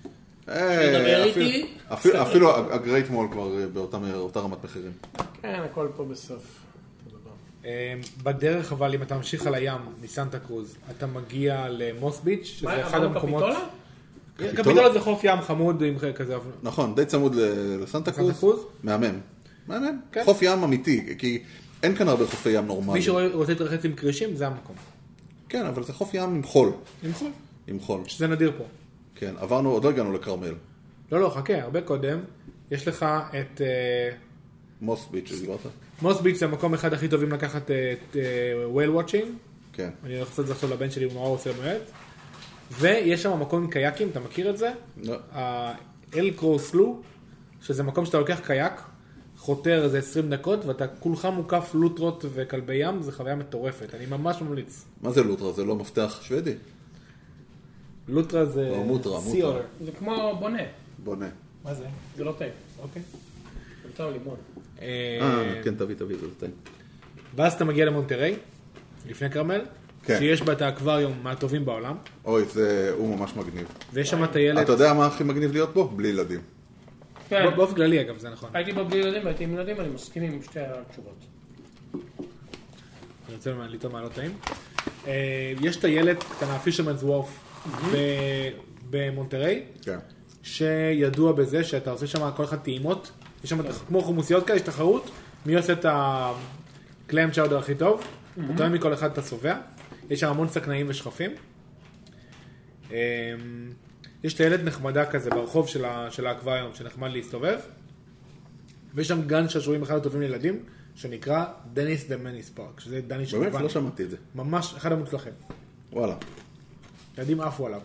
אפילו הגרייט מול כבר באותה רמת מחירים. כן, הכל פה בסוף. בדרך אבל אם אתה ממשיך על הים מסנטה קרוז, אתה מגיע למוס ביץ' שזה אחד המקומות... קפיטולה זה חוף ים חמוד עם כזה... נכון, די צמוד לסנטה קרוז. מהמם. חוף ים אמיתי, כי אין כאן הרבה חופי ים נורמליים. מי שרוצה להתרחץ עם קרישים, זה המקום. כן, אבל זה חוף ים עם חול. עם חול? עם חול. שזה נדיר פה. כן, עברנו, עוד לא הגענו לקרמל. לא, חכה, הרבה קודם. יש לך את... מוס ביץ' שדיברת? מוס ביץ' זה המקום אחד הכי טובים לקחת את whale watching. כן. אני הולך לעשות את זה עכשיו לבן שלי, הוא נורא עושה באמת. ויש שם מקום עם קייקים, אתה מכיר את זה? לא. אל קרו סלו, שזה מקום שאתה לוקח קייק, חותר איזה 20 דקות, ואתה כולך מוקף לוטרות וכלבי ים, זה חוויה מטורפת, אני ממש ממליץ. מה זה לוטרה? זה לא מפתח שוודי? לוטרה זה... או מוטרה. זה כמו בונה. בונה. מה זה? זה לא טעים. אוקיי. זה טעם לימון. כן, תביא, זה טעים. ואז אתה מגיע למונטריי, לפני קרמל, שיש בה את האקווריום מהטובים בעולם. אוי, הוא ממש מגניב. ויש שם את הילד... אתה יודע מה הכי מגניב להיות בו? בלי ילדים. באופן כללי אגב, זה נכון. הייתי בו בלי ילדים והייתי עם ילדים, אני מסכים עם שתי התשובות. אני רוצה לטעום מה לא טעים. יש את הילד קטנה, פישרמנס וורף, במונטריי, שידוע בזה שאתה עושה שם כל אחד טעימות, יש שם כמו חומוסיות כאלה, יש תחרות, מי עושה את הקלאם צ'אודר הכי טוב, הוא טועם מכל אחד את הסובע, יש שם המון סכנאים ושכפים. יש את הילד נחמדה כזה ברחוב של האקווריום שנחמד להסתובב, ויש שם גן שעשועים אחד הטובים לילדים, שנקרא דניס דה מניס פארק, שזה דני שרובן. באמת? לא שמעתי את זה. ממש אחד המוצלחים. וואלה. ילדים עפו עליו.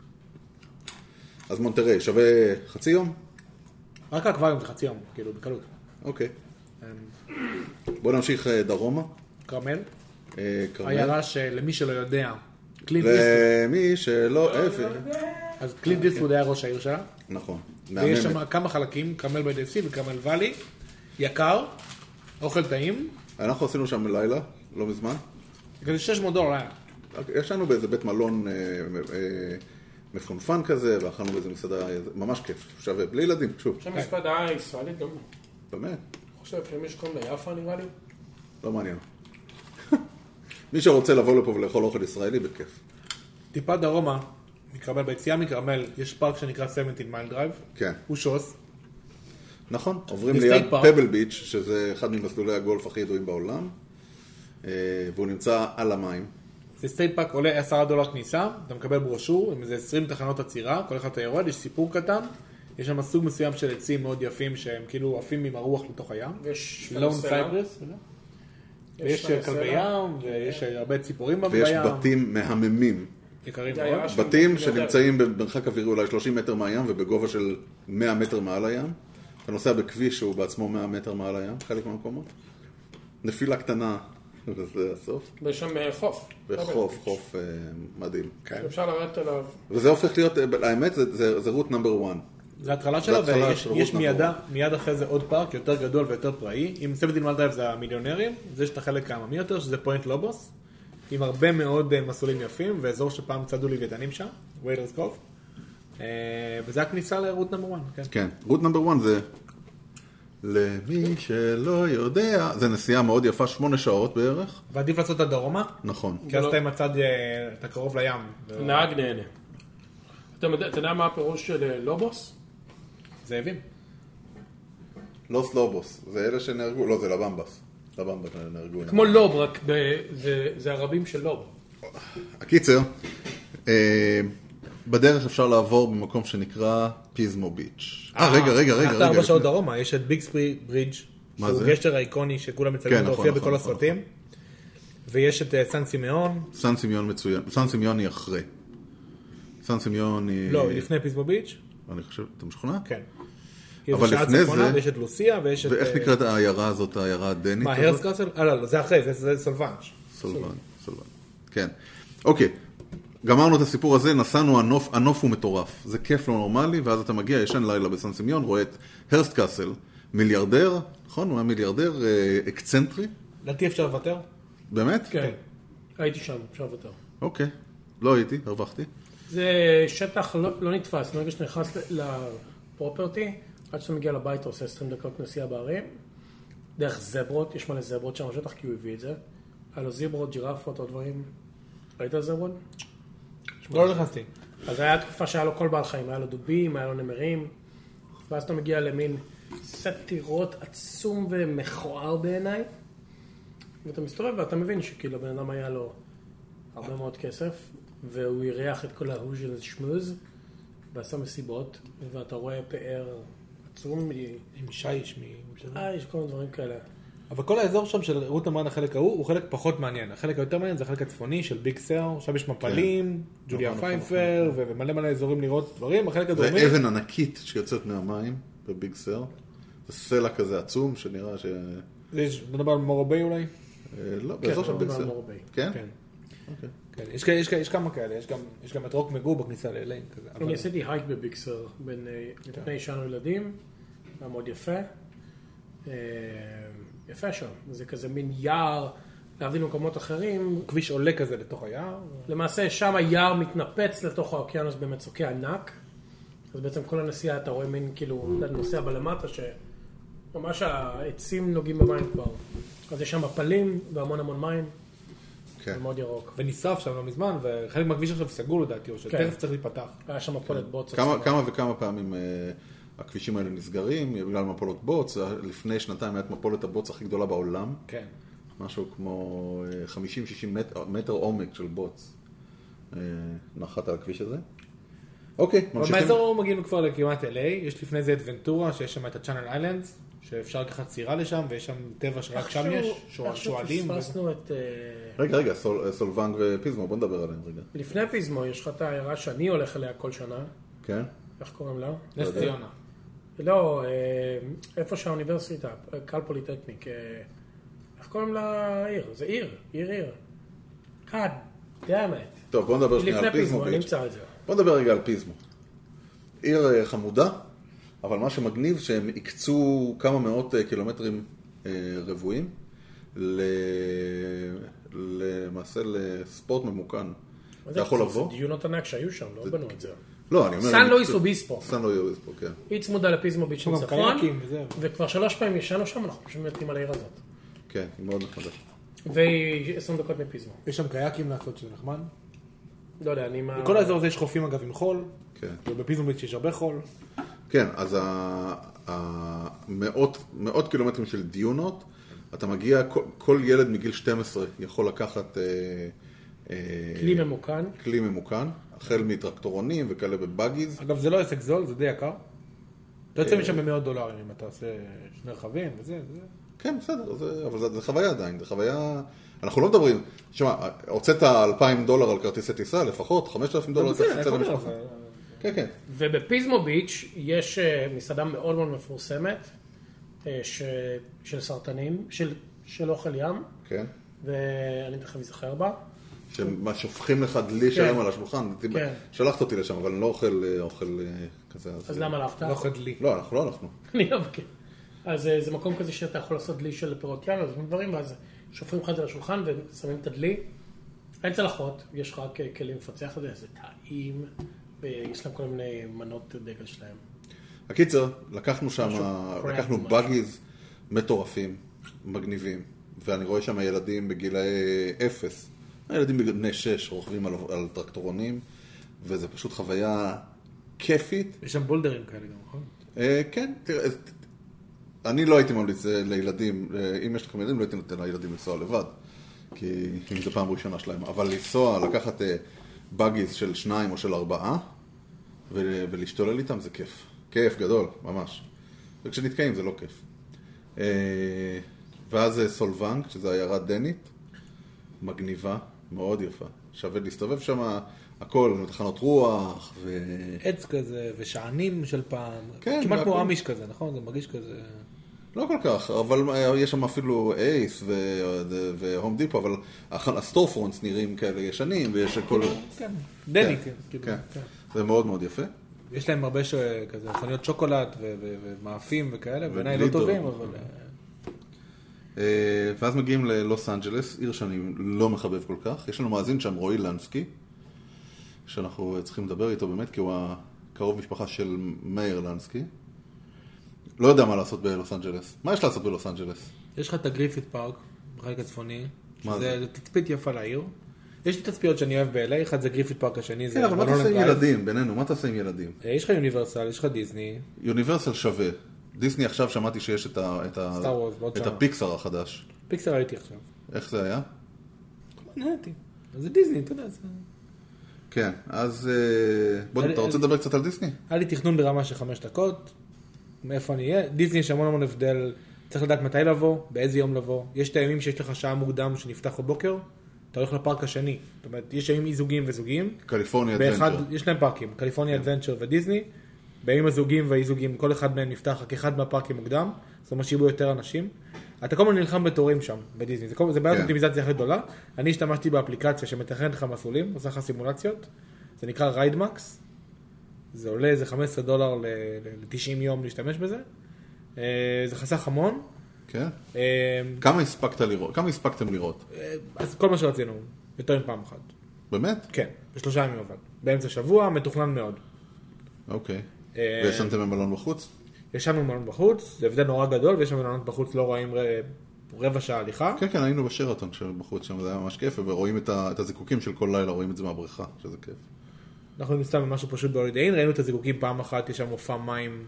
אז מונטריי, שווה חצי יום? רק האקווריום זה חצי יום, כאילו, בקלות. אוקיי. בוא נמשיך דרומה. קרמל. עיירה שלמי שלא יודע, קלינט למי שלא... אז קלינט איסטווד היה ראש העיר שלה. נכון. ויש שם כמה חלקים, קרמל ביי די סי וקרמל ואלי. יקר, אוכל טעים. אנחנו עשינו שם לילה, לא מזמן. כזה $600 היה. יש לנו באיזה בית מלון מפונפן כזה, ואכלנו באיזה מסעדה, ממש כיף. שווה, בלי ילדים, שוב. שם מסעדה ישראלית גם. באמת? אני חושב שיש קוראים ליפה נראה לי. לא מעניין. מי שרוצה לבוא לפה ולאכול אוכל ישראלי, בכיף. טיפה דרומה, מקרמל, ביציאה מקרמל, יש פארק שנקרא 17 מייל דרייב. כן. הוא שוס. נכון, עוברים ליד פבל ביץ', שזה אחד ממסלולי הגולף הכי ידועים בעולם, והוא נמצא על המים. זה סטייט פארק עולה $10 כניסה, אתה מקבל ברושור, עם איזה 20 תחנות עצירה, כל אחד אתה יורד, יש סיפור קטן, יש שם סוג מסוים של עצים מאוד יפים, שהם כאילו עפים עם הרוח לתוך הים. ויש לון סייפרס, ויש כלבי ים, ויש הרבה ציפורים בים. ויש בתים מהממים. יקרים מאוד. בתים שנמצאים במרחק אווירי אולי 30 מטר מהים, ובגובה של 100 מטר מעל הים. אתה נוסע בכביש שהוא בעצמו 100 מטר מעל הים, חלק מהמקומות. נפילה קטנה, וזה הסוף. ויש שם חוף. חוף מדהים. אפשר לרדת עליו. וזה הופך להיות, האמת, זה רות נאמבר 1. זה התחלה שלו, ויש מיד אחרי זה עוד פארק יותר גדול ויותר פראי. עם 17 מייל דרייב זה המיליונרים, זה יש את החלק העממי יותר, שזה פוינט לובוס, עם הרבה מאוד מסלולים יפים, ואזור שפעם צדו לוויתנים שם, וויילרס קוב. וזה הכניסה לרות נאמבר 1. כן, רות נאמבר 1 זה, למי שלא יודע, זה נסיעה מאוד יפה, 8 שעות בערך. ועדיף לעשות את הדרומה? נכון. כי אז אתה קרוב לים. נהג נהנה. אתה יודע מה הפירוש של לובוס? זאבים. לוס לובוס, זה אלה שנהרגו, לא, זה לבמבס. לבמבס נהרגו. כמו לוב, רק זה הרבים של לוב. הקיצר, בדרך אפשר לעבור במקום שנקרא פיזמו ביץ'. רגע. הלכת 4 שעות דרומה, יש את ביג ספרי ברידג', שהוא גשר האיקוני שכולם מצלמים להופיע בכל הסרטים. ויש את סן סימיון. סן סימיון מצוין. סן סימיון היא אחרי. סן סימיון היא... לא, היא לפני פיזמו ביץ'. אני חושב, אתה משכונה? כן. אבל לפני זה... ויש את לוסיה ויש את... ואיך נקראת העיירה הזאת, העיירה הדנית? מה, הרס קאסל? לא, זה אחרי, זה סולוונג'. סולוונג', כן. אוקיי. גמרנו את הסיפור הזה, נסענו, הנוף הוא מטורף. זה כיף לא נורמלי, ואז אתה מגיע, ישן לילה בסן סימיון, רואה את הרסט קאסל, מיליארדר, נכון? הוא היה מיליארדר אקצנטרי. לדעתי אפשר לוותר? באמת? כן. הייתי שם, אפשר לוותר. אוקיי. לא הייתי, הרווחתי. זה שטח לא נתפס, מרגע שאתה נכנס לפרופרטי, עד שאתה מגיע לבית, אתה עושה 20 דקות נסיעה בערים, דרך זברות, יש מלא זברות שם בשטח, כי הוא הביא את זה. היה לו זברות, ג'ירפות או דברים. ראית זברות? לא נכנסתי. אז היה תקופה שהיה לו כל בעל חיים, היה לו דובים, היה לו נמרים, ואז אתה מגיע למין סט טירות עצום ומכוער בעיניי, ואתה מסתובב ואתה מבין שכאילו בן אדם היה לו הרבה מאוד כסף, והוא ירח את כל ההוא של שמוז, ועשה מסיבות, ואתה רואה פאר עצום. עם שיש יש כל מיני דברים כאלה. אבל כל האזור שם של רות נאמבר 1, החלק ההוא, הוא חלק פחות מעניין. החלק היותר מעניין זה החלק הצפוני של ביג סר, שם יש מפלים, ג'וליה פייפר, ומלא מלא אזורים לראות דברים. החלק הדרומי... זה אבן ענקית שיוצאת מהמים בביג סר. זה סלע כזה עצום שנראה ש... יש, נדבר על מורוביי אולי? לא, באזור של ביג סר. כן? כן. יש כמה כאלה, יש גם את רוק מגו בכניסה לאליין כזה. אני עשיתי הייק בביג סר, לפני שנו ילדים, היה מאוד יפה. יפה שם, זה כזה מין יער, להבדיל במקומות אחרים. כביש עולה כזה לתוך היער. למעשה שם היער מתנפץ לתוך האוקיינוס במצוקי ענק. אז בעצם כל הנסיעה אתה רואה מין כאילו, אתה נוסע בלמטה שממש העצים נוגעים במים כבר. אז יש שם מפלים והמון מים. כן. זה מאוד ירוק. ונשרף שם לא מזמן, וחלק מהכביש עכשיו סגור לדעתי, או שתכף צריך להיפתח. היה שם מפולת בוץ. כמה וכמה פעמים הכבישים האלה נסגרים, בגלל מפולות בוץ. לפני שנתיים הייתה מפולת הבוץ הכי גדולה בעולם. כן. משהו כמו 50-60 מטר עומק של בוץ. נחת על הכביש הזה. אוקיי, ממשיכים. אבל מהאזור מגיעים כבר לכמעט LA, יש לפני זה את ונטורה, שיש שם את הצ'אנל איילנדס, שאפשר לקחת סירה לשם, ויש שם טבע שרק שם יש, שועלים. פספסנו את... רגע, סולוונג ופיזמו, בוא נדבר עליהם רגע. לפני פיזמו, יש לך את העיירה שאני הולך אליה כל שנה. כן? איך קוראים לה? נס ציונה. לא, איפה שהאוניברסיטה, קל פוליטקניק. איך קוראים לה עיר? זה עיר. God damn it. טוב, בוא נדבר שנייה על פיזמו. אני אמצא את זה. בוא נדבר רגע על פיזמו. עיר חמודה, אבל מה שמגניב שהם יקצו כמה מאות קילומטרים רבועים למעשה לספורט ממוקן. אתה יכול לבוא? זה דיונות ענק שהיו שם, לא בנו את זה. לא, אני אומר... סן לואיס אוביספו. סן לואיס אוביספו, כן. היא צמודה לפיזמו ביץ' מצפון, וכבר 3 פעמים ישנו שם, אנחנו פשוט מתים על העיר הזאת. כן, היא מאוד נחמדה. והיא 20 דקות מפיזמו. יש שם קייקים לעשות שזה נחמד? לא יודע, אני מה... בכל האזור הזה יש חופים אגב עם חול, כן. ובפיזמו ביץ' יש הרבה חול. כן, אז מאות קילומטרים של דיונות, אתה מגיע, כל ילד מגיל 12 יכול לקחת... כלי ממוקן, החל מטרקטורונים וכאלה בבאגיז. אגב, זה לא עסק זול, זה די יקר. אתה יוצא משם ב$100 אם אתה עושה 2 רכבים וזה. כן, בסדר, אבל זה חוויה עדיין, זה חוויה... אנחנו לא מדברים, תשמע, הוצאת $2,000 על כרטיסי טיסה, לפחות $5,000 על כרטיסי טיסה למשפחה. כן, כן. ובפיזמו ביץ' יש מסעדה מאוד מאוד מפורסמת של סרטנים, של אוכל ים. כן. ואני תכף אזכר בה. ששופכים לך דלי שלם על השולחן. שלחת אותי לשם, אבל אני לא אוכל כזה. אז למה הלכת? לא אוכל דלי. לא, אנחנו לא הלכנו. אני לא מכיר. אז זה מקום כזה שאתה יכול לעשות דלי של פירות ים, אז דברים, ואז שופכים לך את זה על השולחן ושמים את הדלי. אין צלחות, יש לך רק כלים לפצח את זה, זה טעים, ויש להם כל מיני מנות דגל שלהם. הקיצר, לקחנו בגיז מטורפים, מגניבים, ואני רואה שם ילדים בגילאי 0, ילדים בני 6 רוכבים על טרקטורונים, וזה פשוט חוויה כיפית. יש שם בולדרים כאלה גם, נכון? כן, תראה, אני לא הייתי ממליץ לילדים, אם יש לכם ילדים, לא הייתי נותן לילדים לנסוע לבד, כי אם זו פעם ראשונה שלהם, אבל לנסוע, לקחת בגיז של 2 או של 4, ולהשתולל איתם זה כיף. כיף גדול, ממש. וכשנתקעים זה לא כיף. ואז סולבנק, שזה עיירה דנית, מגניבה, מאוד יפה. שווה להסתובב שם, הכל, תחנות רוח, עץ כזה, ושענים של פעם. כן, כמעט כמו אמיש כזה, נכון? זה מרגיש כזה. לא כל כך, אבל יש שם אפילו אייס והום דיפו, אבל הסטורפרונטס נראים כאלה ישנים, ויש כל... כן, דני, כן. זה מאוד מאוד יפה. יש להם הרבה כזה, חנויות שוקולד ומאפים וכאלה, בעיניי לא טובים, אבל... ואז מגיעים ללוס אנג'לס, עיר שאני לא מחבב כל כך. יש לנו מאזין שם, רועי לנסקי, שאנחנו צריכים לדבר איתו באמת, כי הוא הקרוב משפחה של מאיר לנסקי. לא יודע מה לעשות בלוס אנג'לס. מה יש לעשות בלוס אנג'לס? יש לך את הגריפית פארק, בחלק הצפוני, שזה תצפית יפה לעיר. יש לי תצפיות שאני אוהב ב-LA, אחד זה גריפית פארק, השני זה... כן, אבל מה תעשה עם ילדים, בינינו? מה תעשה עם ילדים? יש לך יוניברסל, יש לך דיסני. יוניברסל שווה. דיסני עכשיו שמעתי שיש את הפיקסר החדש. פיקסר הייתי עכשיו. איך זה היה? נהנתי. זה דיסני, אתה יודע. כן, אז בוא, אתה רוצה לדבר קצת על דיסני? היה לי תכנון ברמה של 5 דקות, מאיפה אני אהיה. דיסני יש המון הבדל, צריך לדעת מתי לבוא, באיזה יום לבוא. יש את הימים שיש לך שעה מוקדם שנפתח בבוקר, אתה הולך לפארק השני. זאת אומרת, יש ימים אי-זוגיים וזוגיים. קליפורניה אדוונצ'ר. יש להם פארקים, קליפורניה אדוונצ'ר ודיסני. בימים הזוגיים והאי-זוגיים, כל אחד מהם נפתח רק אחד מהפארקים מוקדם, זאת אומרת שיהיו יותר אנשים. אתה כל הזמן נלחם בתורים שם, בדיסני. זה בעיית אופטימיזציה הכי גדולה. אני השתמשתי באפליקציה שמתכננת לך מסלולים, עושה לך סימולציות. זה נקרא ריידמקס. זה עולה איזה $15 ל-90 יום להשתמש בזה. זה חסך המון. כן. כמה הספקתם לראות? אז כל מה שרצינו, יותר עם פעם אחת. באמת? כן, ב3 ימים עבד. באמצע שבוע, מתוכנן מאוד. אוקיי. וישנתם במלון בחוץ? ישנו במלון בחוץ, זה הבדל נורא גדול, ויש שם מלונות בחוץ לא רואים רבע שעה הליכה. כן, כן, היינו בשרתון בחוץ שם, זה היה ממש כיף, ורואים את הזיקוקים של כל לילה, רואים את זה מהבריכה, שזה כיף. אנחנו נסתם משהו פשוט בהולידיי אין, ראינו את הזיקוקים פעם אחת, יש שם מופע מים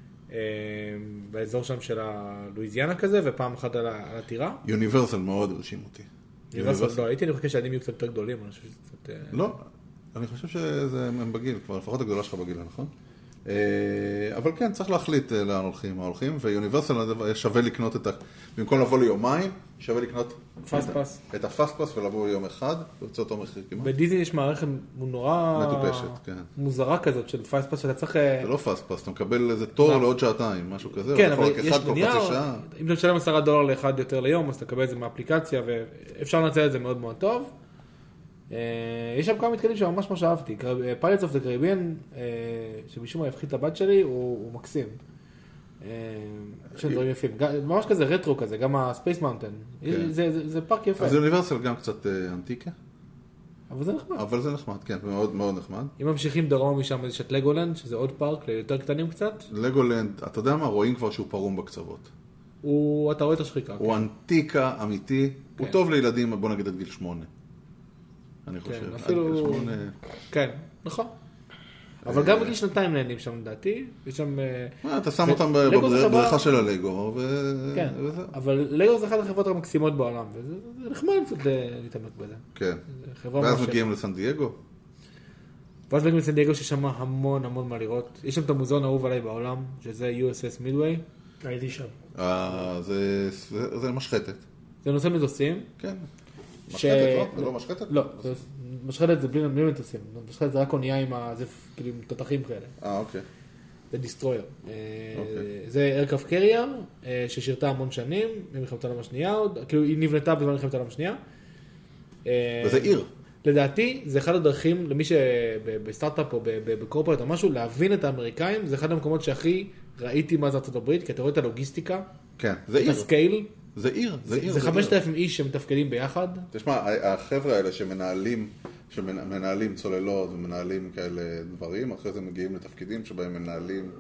באזור שם של הלואיזיאנה כזה, ופעם אחת על הטירה. יוניברסל מאוד הרשים אותי. יוניברסל לא, הייתי אני חושב שהילדים יהיו קצת יותר גדולים, אני חושב שזה קצת... לא, אני חושב שהם בגיל, כבר לפחות הגדולה שלך בגיל, נכון? אבל כן, צריך להחליט לאן הולכים, ויוניברסל שווה לקנות במקום לבוא ליומיים, שווה לקנות את הפאסט פאס ולבוא יום אחד, ויוצא אותו מחיר כמעט. בדיזני יש מערכת נורא מוזרה כזאת של פאסט פאס שאתה צריך... זה לא פאסט פאס, אתה מקבל איזה תור לעוד שעתיים, משהו כזה, כן, אבל יש בנייר, אם אתה משלם $10 לאחד יותר ליום, אז אתה קבל את זה מהאפליקציה, ואפשר לנצל את זה מאוד מאוד טוב. יש שם כמה מתקנים שממש מה שאהבתי. Pirates of the Caribbean, שמשום מה יפחית את הבת שלי, הוא מקסים. יש שם דברים יפים. ממש כזה רטרו כזה, גם ה-Space Mountain. זה פארק יפה. אז יוניברסל גם קצת אנטיקה. אבל זה נחמד. כן, מאוד מאוד נחמד. אם ממשיכים דרום משם, יש את לגולנד, שזה עוד פארק ליותר קטנים קצת. לגולנד, אתה יודע מה? רואים כבר שהוא פרום בקצוות. אתה רואה את השחיקה. הוא אנטיקה אמיתי. הוא טוב לילדים, בוא נגיד עד גיל 8. אני חושב. אפילו... כן, נכון. אבל גם בגיל 2 נהנים שם לדעתי. יש שם... אתה שם אותם בבריכה של הלגו. כן, אבל לגו זה אחת החברות המקסימות בעולם. וזה נחמד קצת להתעמק בזה. כן. ואז מגיעים לסן דייגו. ואז מגיעים לסן דייגו ששם המון המון מה לראות. יש שם את המוזיאון האהוב עליי בעולם, שזה USS מידווי. הייתי שם. זה משחטת. זה נושא מטוסים. כן. משחטת, לא? זה לא משחטת? לא, משחטת זה בלי מטוסים. משחטת זה רק אונייה עם תותחים כאלה. אוקיי. זה דיסטרויר. זה איירקראפט קרייר, ששירתה המון שנים, במלחמת העולם השנייה, כאילו היא נבנתה בזמן מלחמת העולם השנייה. וזה עיר. לדעתי, זה אחד הדרכים למי שבסטארט-אפ או בקורפורט או משהו, להבין את האמריקאים, זה אחד המקומות שהכי ראיתי מה זה ארצות הברית, כי אתה רואה את הלוגיסטיקה, כן, זה עיר. את הסקייל. זה עיר, זה עיר. זה 5,000 איש שמתפקדים ביחד. תשמע, החבר'ה האלה שמנהלים צוללות ומנהלים כאלה דברים, אחרי זה מגיעים לתפקידים שבהם מנהלים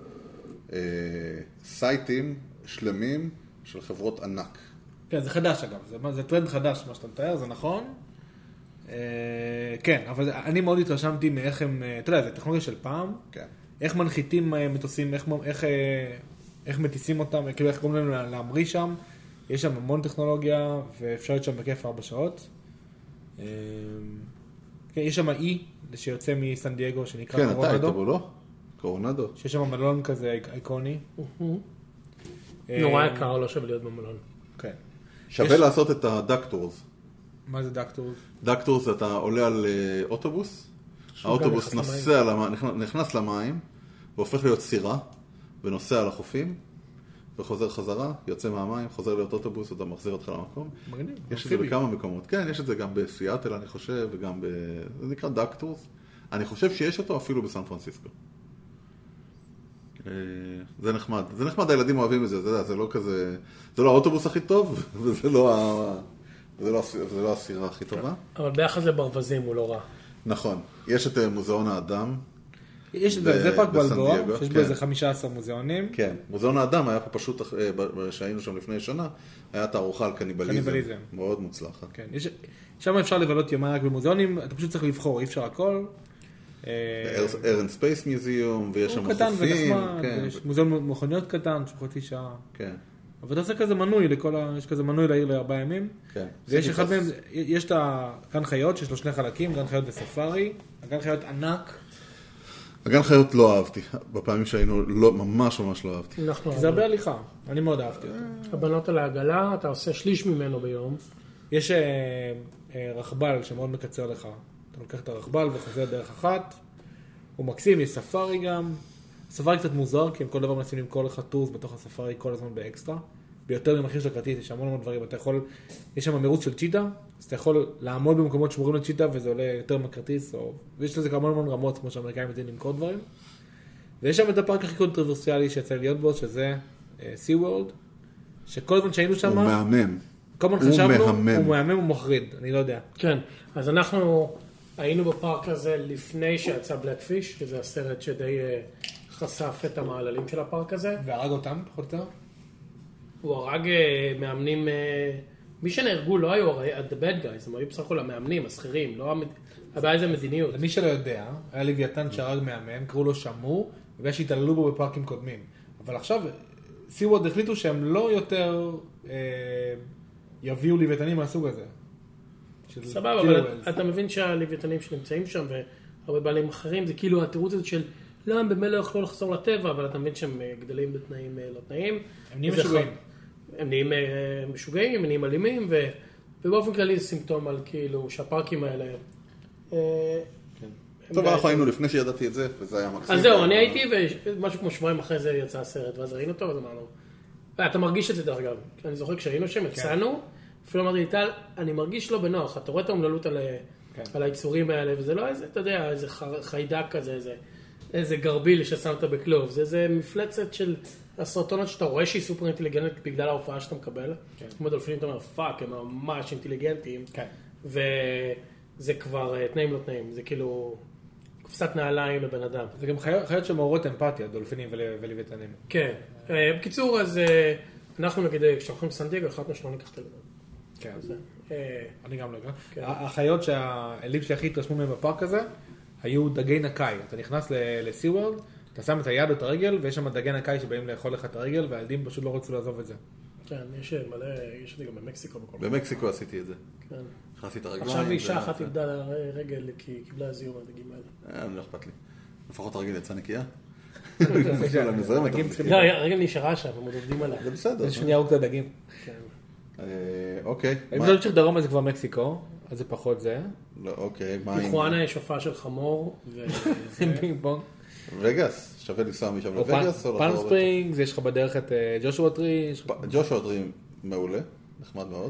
סייטים שלמים של חברות ענק. כן, זה חדש אגב, זה טרנד חדש מה שאתה מתאר, זה נכון. כן, אבל אני מאוד התרשמתי מאיך הם, אתה יודע, זה טכנולוגיה של פעם, כן. איך מנחיתים מטוסים, איך מטיסים אותם, כאילו איך גורמים להם להמריא שם, יש שם המון טכנולוגיה ואפשר להיות שם בכיף 4 שעות. כן, יש שם אי שיוצא מסן דייגו שנקרא קורונדו. כן, אתה היית בו, לא? קורונדו. שיש שם מלון כזה איקוני. נורא יקר, לא שווה להיות במלון. כן. שווה לעשות את הדקטורס. מה זה דקטורס? דקטורס, אתה עולה על אוטובוס, האוטובוס נכנס למים, והופך להיות סירה, ונוסע על החופים, וחוזר חזרה, יוצא מהמים, חוזר להיות אוטובוס, אתה מחזיר אותך למקום. מגניב. יש את זה בכמה מקומות. כן, יש את זה גם בסיאטל, אני חושב, וגם זה נקרא דקטורס. אני חושב שיש אותו אפילו בסן פרנסיסקו. זה נחמד. זה נחמד, הילדים אוהבים את זה, זה לא כזה, זה לא האוטובוס הכי טוב, וזה לא הסירה הכי טובה. אבל ביחד לברווזים הוא לא רע. נכון. יש את מוזיאון האדם. זה פארק בלבוע, שיש בו איזה 15 מוזיאונים. כן, מוזיאון האדם היה פה פשוט, שהיינו שם לפני שנה, היה תערוכה על קניבליזם. מאוד מוצלחת. כן, שם אפשר לבלות יומיים רק במוזיאונים, אתה פשוט צריך לבחור, אי אפשר הכל. ארן ספייס מיוזיאום, ויש שם חופים. הוא קטן ונחמד, יש מוזיאון מכוניות קטן, של חצי שעה. כן. אבל אתה עושה כזה מנוי, יש כזה מנוי לעיר ל4 ימים. כן. ויש אחד מהם, יש את הגן חיות, שיש לו 2 חלקים, גן חיות וספארי, הגן חיות ענק. הגן חיות לא אהבתי, בפעמים שהיינו ממש לא אהבתי. זה הרבה הליכה, אני מאוד אהבתי אותו. הבנות על העגלה, אתה עושה שליש ממנו ביום. יש רכבל שמאוד מקצר לך, אתה לוקח את הרכבל וחוזר דרך אחת, הוא מקסים, יש ספארי גם, ספארי קצת מוזר, כי הם כל דבר מנסים למכור לך טורס בתוך הספארי כל הזמן באקסטרה, ביותר ממחיר של הכרטיס, יש המון דברים, אתה יכול, יש שם מרוץ של צ'יטה, אז אתה יכול לעמוד במקומות שמורים לצ'יטה וזה עולה יותר מהכרטיס, ויש לזה המון רמות, כמו שהאמריקאים יודעים למכור דברים. ויש שם את הפארק הכי קונטרוברסיאלי שיצא להיות בו, שזה סי וורלד, שכל הזמן שהיינו שם, הוא מהמם. כל הזמן חשבנו, הוא מהמם ומחריד, אני לא יודע. כן, אז אנחנו היינו בפארק הזה לפני שיצא בלקפיש, שזה הסרט שדי חשף את המעללים של הפארק הזה. והרג אותם, פחות או יותר? הוא הרג מאמנים, מי שנהרגו לא היו the bad guys, הם היו בסך הכל המאמנים, השכירים, לא הבעיה זה מדיניות. למי שלא יודע, היה לוויתן שהרג מאמן, קראו לו שמור, ובגלל שהתעללו בו בפארקים קודמים. אבל עכשיו, סיווארד החליטו שהם לא יותר יביאו לוויתנים מהסוג הזה. סבבה, אבל אתה מבין שהלוויתנים שנמצאים שם, והרבה בעלים אחרים, זה כאילו התירוץ הזה של לא, הם באמת לא יכולו לחזור לטבע, אבל אתה מבין שהם גדלים בתנאים לא תנאים. הם נהיים משוגעים. הם נהיים משוגעים, הם נהיים אלימים, ובאופן כללי זה סימפטום על כאילו שהפארקים האלה... טוב, אנחנו היינו לפני שידעתי את זה, וזה היה מקסים. אז זהו, אני הייתי, ומשהו כמו שבועיים אחרי זה יצא הסרט, ואז ראינו אותו, אז אמרנו... אתה מרגיש את זה דרך אגב. אני זוכר כשהיינו שם, יצאנו, אפילו אמרתי לי, טל, אני מרגיש לא בנוח, אתה רואה את האומללות על היצורים האלה, וזה לא איזה, אתה יודע, איזה חיידק כזה, איזה גרביל ששמת בכלוב, זה איזה מפלצת של הסרטונות שאתה רואה שהיא סופר אינטליגנטית בגלל ההופעה שאתה מקבל. כמו דולפינים, אתה אומר, פאק, הם ממש אינטליגנטיים, וזה כבר תנאים לא תנאים, זה כאילו קופסת נעליים לבן אדם. זה גם חיות שמעוררות אמפתיה, דולפינים ולוויתנים. כן. בקיצור, אז אנחנו נגיד, כשאנחנו הולכים לסן דייגו, החלטנו שלא ניקח את הלבן. כן. אני גם לא יודע. החיות שהאלים שהכי התרשמו מהם בפארק הזה, היו דגי נקאי. אתה נכנס לסי וורלד, אתה שם את היד או את הרגל, ויש שם דגי נקאי שבאים לאכול לך את הרגל, והילדים פשוט לא רצו לעזוב את זה. כן, יש מלא, יש את זה גם במקסיקו. במקסיקו עשיתי את זה. כן. נכנסתי את הרגליים. עכשיו אישה אחת איבדה רגל, כי היא קיבלה זיהום מהדגים האלה. לא אכפת לי. לפחות הרגל יצאה נקייה. לא, הרגל נשארה שם, הם עוד עובדים עליה. זה בסדר. זה שנייה הוג את הדגים. אוקיי. אם לא צריך דרום, אז זה כבר מקסיקו, אז זה פחות זה. לא, אוקיי. טיחואנה יש הופעה של חמור. פינג פונג. וגאס, שווה לנסוע משם לווגאס? פלם ספרינגס, יש לך בדרך את ג'ושוע טרי. ג'ושוע טרי מעולה, נחמד מאוד.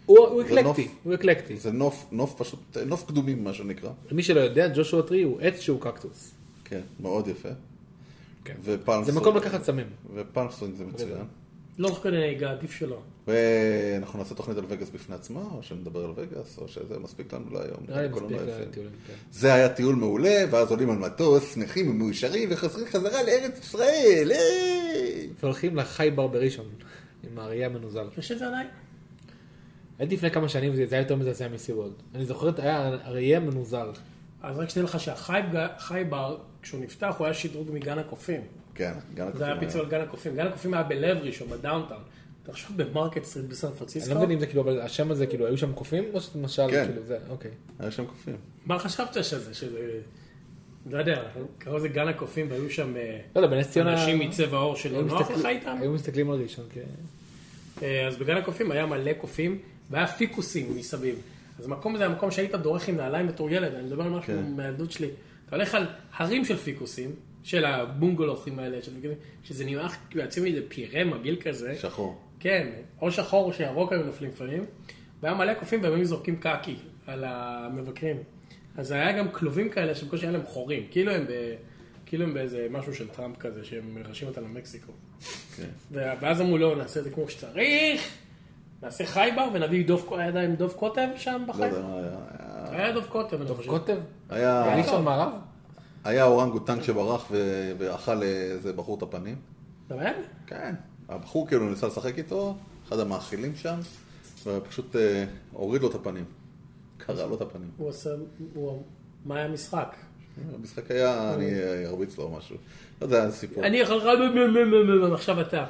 הוא אקלקטי, הוא אקלקטי. זה נוף פשוט, נוף קדומים מה שנקרא. למי שלא יודע, ג'ושוע טרי הוא עץ שהוא קקטוס. כן, מאוד יפה. זה מקום לקחת סמים. ופלמסטרינג זה מצוין. לא זוכר נהיגה, עדיף שלא. ואנחנו נעשה תוכנית על וגאס בפני עצמה, או שנדבר על וגאס, או שזה מספיק לנו להיום. נראה לי מספיק לטיולים, כן. זה היה טיול מעולה, ואז עולים על מטוס, שמחים ומאושרים, וחוזרים חזרה לארץ ישראל, והולכים לחייבר בראשון, עם האריה המנוזל. יש את זה עליי? הייתי לפני כמה שנים, זה היה יותר מזעזע מסיבולד. אני זוכרת, היה אריה מנוזל. אז רק שתדע לך שהחייבר, כשהוא נפתח, הוא היה שדרוג מגן הקופים. כן, גן הקופים. זה היה פיצול על גן הקופים. גן הקופים היה בלב ראשון, בדאונטאון. תחשוב במרקט סטריט בסן פרנסיסקו. אני לא מבין אם זה כאילו, אבל השם הזה, כאילו, היו שם קופים? או שאתה משל, כן. כאילו, זה, אוקיי. היה שם קופים. מה חשבת שזה? לא יודע, קראו לזה גן הקופים, והיו שם לא יודע, בנס ציונה... אנשים מצבע עור שלא נוח לך איתם. היו מסתכלים על ראשון, כן. אז בגן הקופים היה מלא קופים, והיה פיקוסים מסביב. אז המקום הזה היה מקום שהיית דורך עם נעליים בתור ילד, אני מדבר על משהו מהילדות שלי. אתה הולך על הרים של פיקוסים, של הבונגולוכים האלה, שזה נראה יוצאים מזה פירה מגעיל כזה. שחור. כן, או שחור או שירוק היו נופלים לפעמים. והיה מלא קופים והם היו זורקים קקי על המבקרים. אז היה גם כלובים כאלה שבקושי היה להם חורים, כאילו הם באיזה משהו של טראמפ כזה, שהם מרשים אותם למקסיקו. ואז אמרו לו, נעשה את זה כמו שצריך, נעשה חייבר ונביא דוב קוטב שם בחייבר. היה דוב קוטב. דוב קוטב? היה ראשון מערב? היה אורנגוטנג שברח ואכל איזה בחור את הפנים. באמת? כן. הבחור כאילו ניסה לשחק איתו, אחד המאכילים שם, ופשוט הוריד לו את הפנים. קרע לו את הפנים. מה היה המשחק? המשחק היה, אני ארביץ לו או משהו. לא יודע, זה סיפור. אני יכול לך, עכשיו אתה.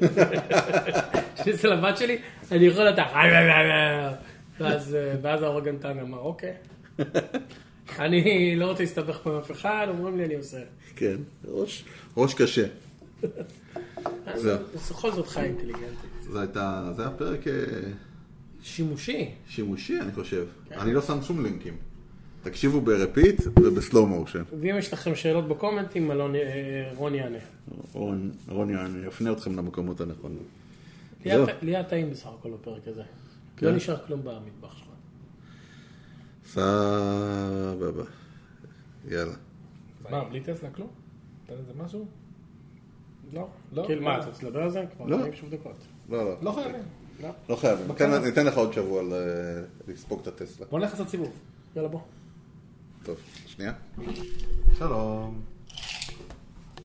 כשזה לבת שלי, אני יכול אתה. ואז האורגנטן אמר, אוקיי. אני לא רוצה להסתבך פה עם אף אחד, אומרים לי אני עושה. כן, ראש קשה. בכל זאת חי אינטליגנטי. זה היה פרק... שימושי, אני חושב. אני לא שם שום לינקים. תקשיבו ברפיט ובסלואו מושן. ואם יש לכם שאלות בקומנטים, רון יענה. רון יענה, יפנה אתכם למקומות הנכונים. לי היה טעים בסך הכל בפרק הזה. לא נשאר כלום במטבח שלך. סבבה. יאללה. מה, בלי טסלה כלום? תן לזה משהו? לא. כאילו מה, אתה רוצה לדבר על זה? כבר 40 דקות. לא. לא חייבים. לא חייבים. ניתן לך עוד שבוע לספוג את הטסלה. בוא נלך לעשות סיבוב. יאללה בוא. טוב, שנייה. שלום.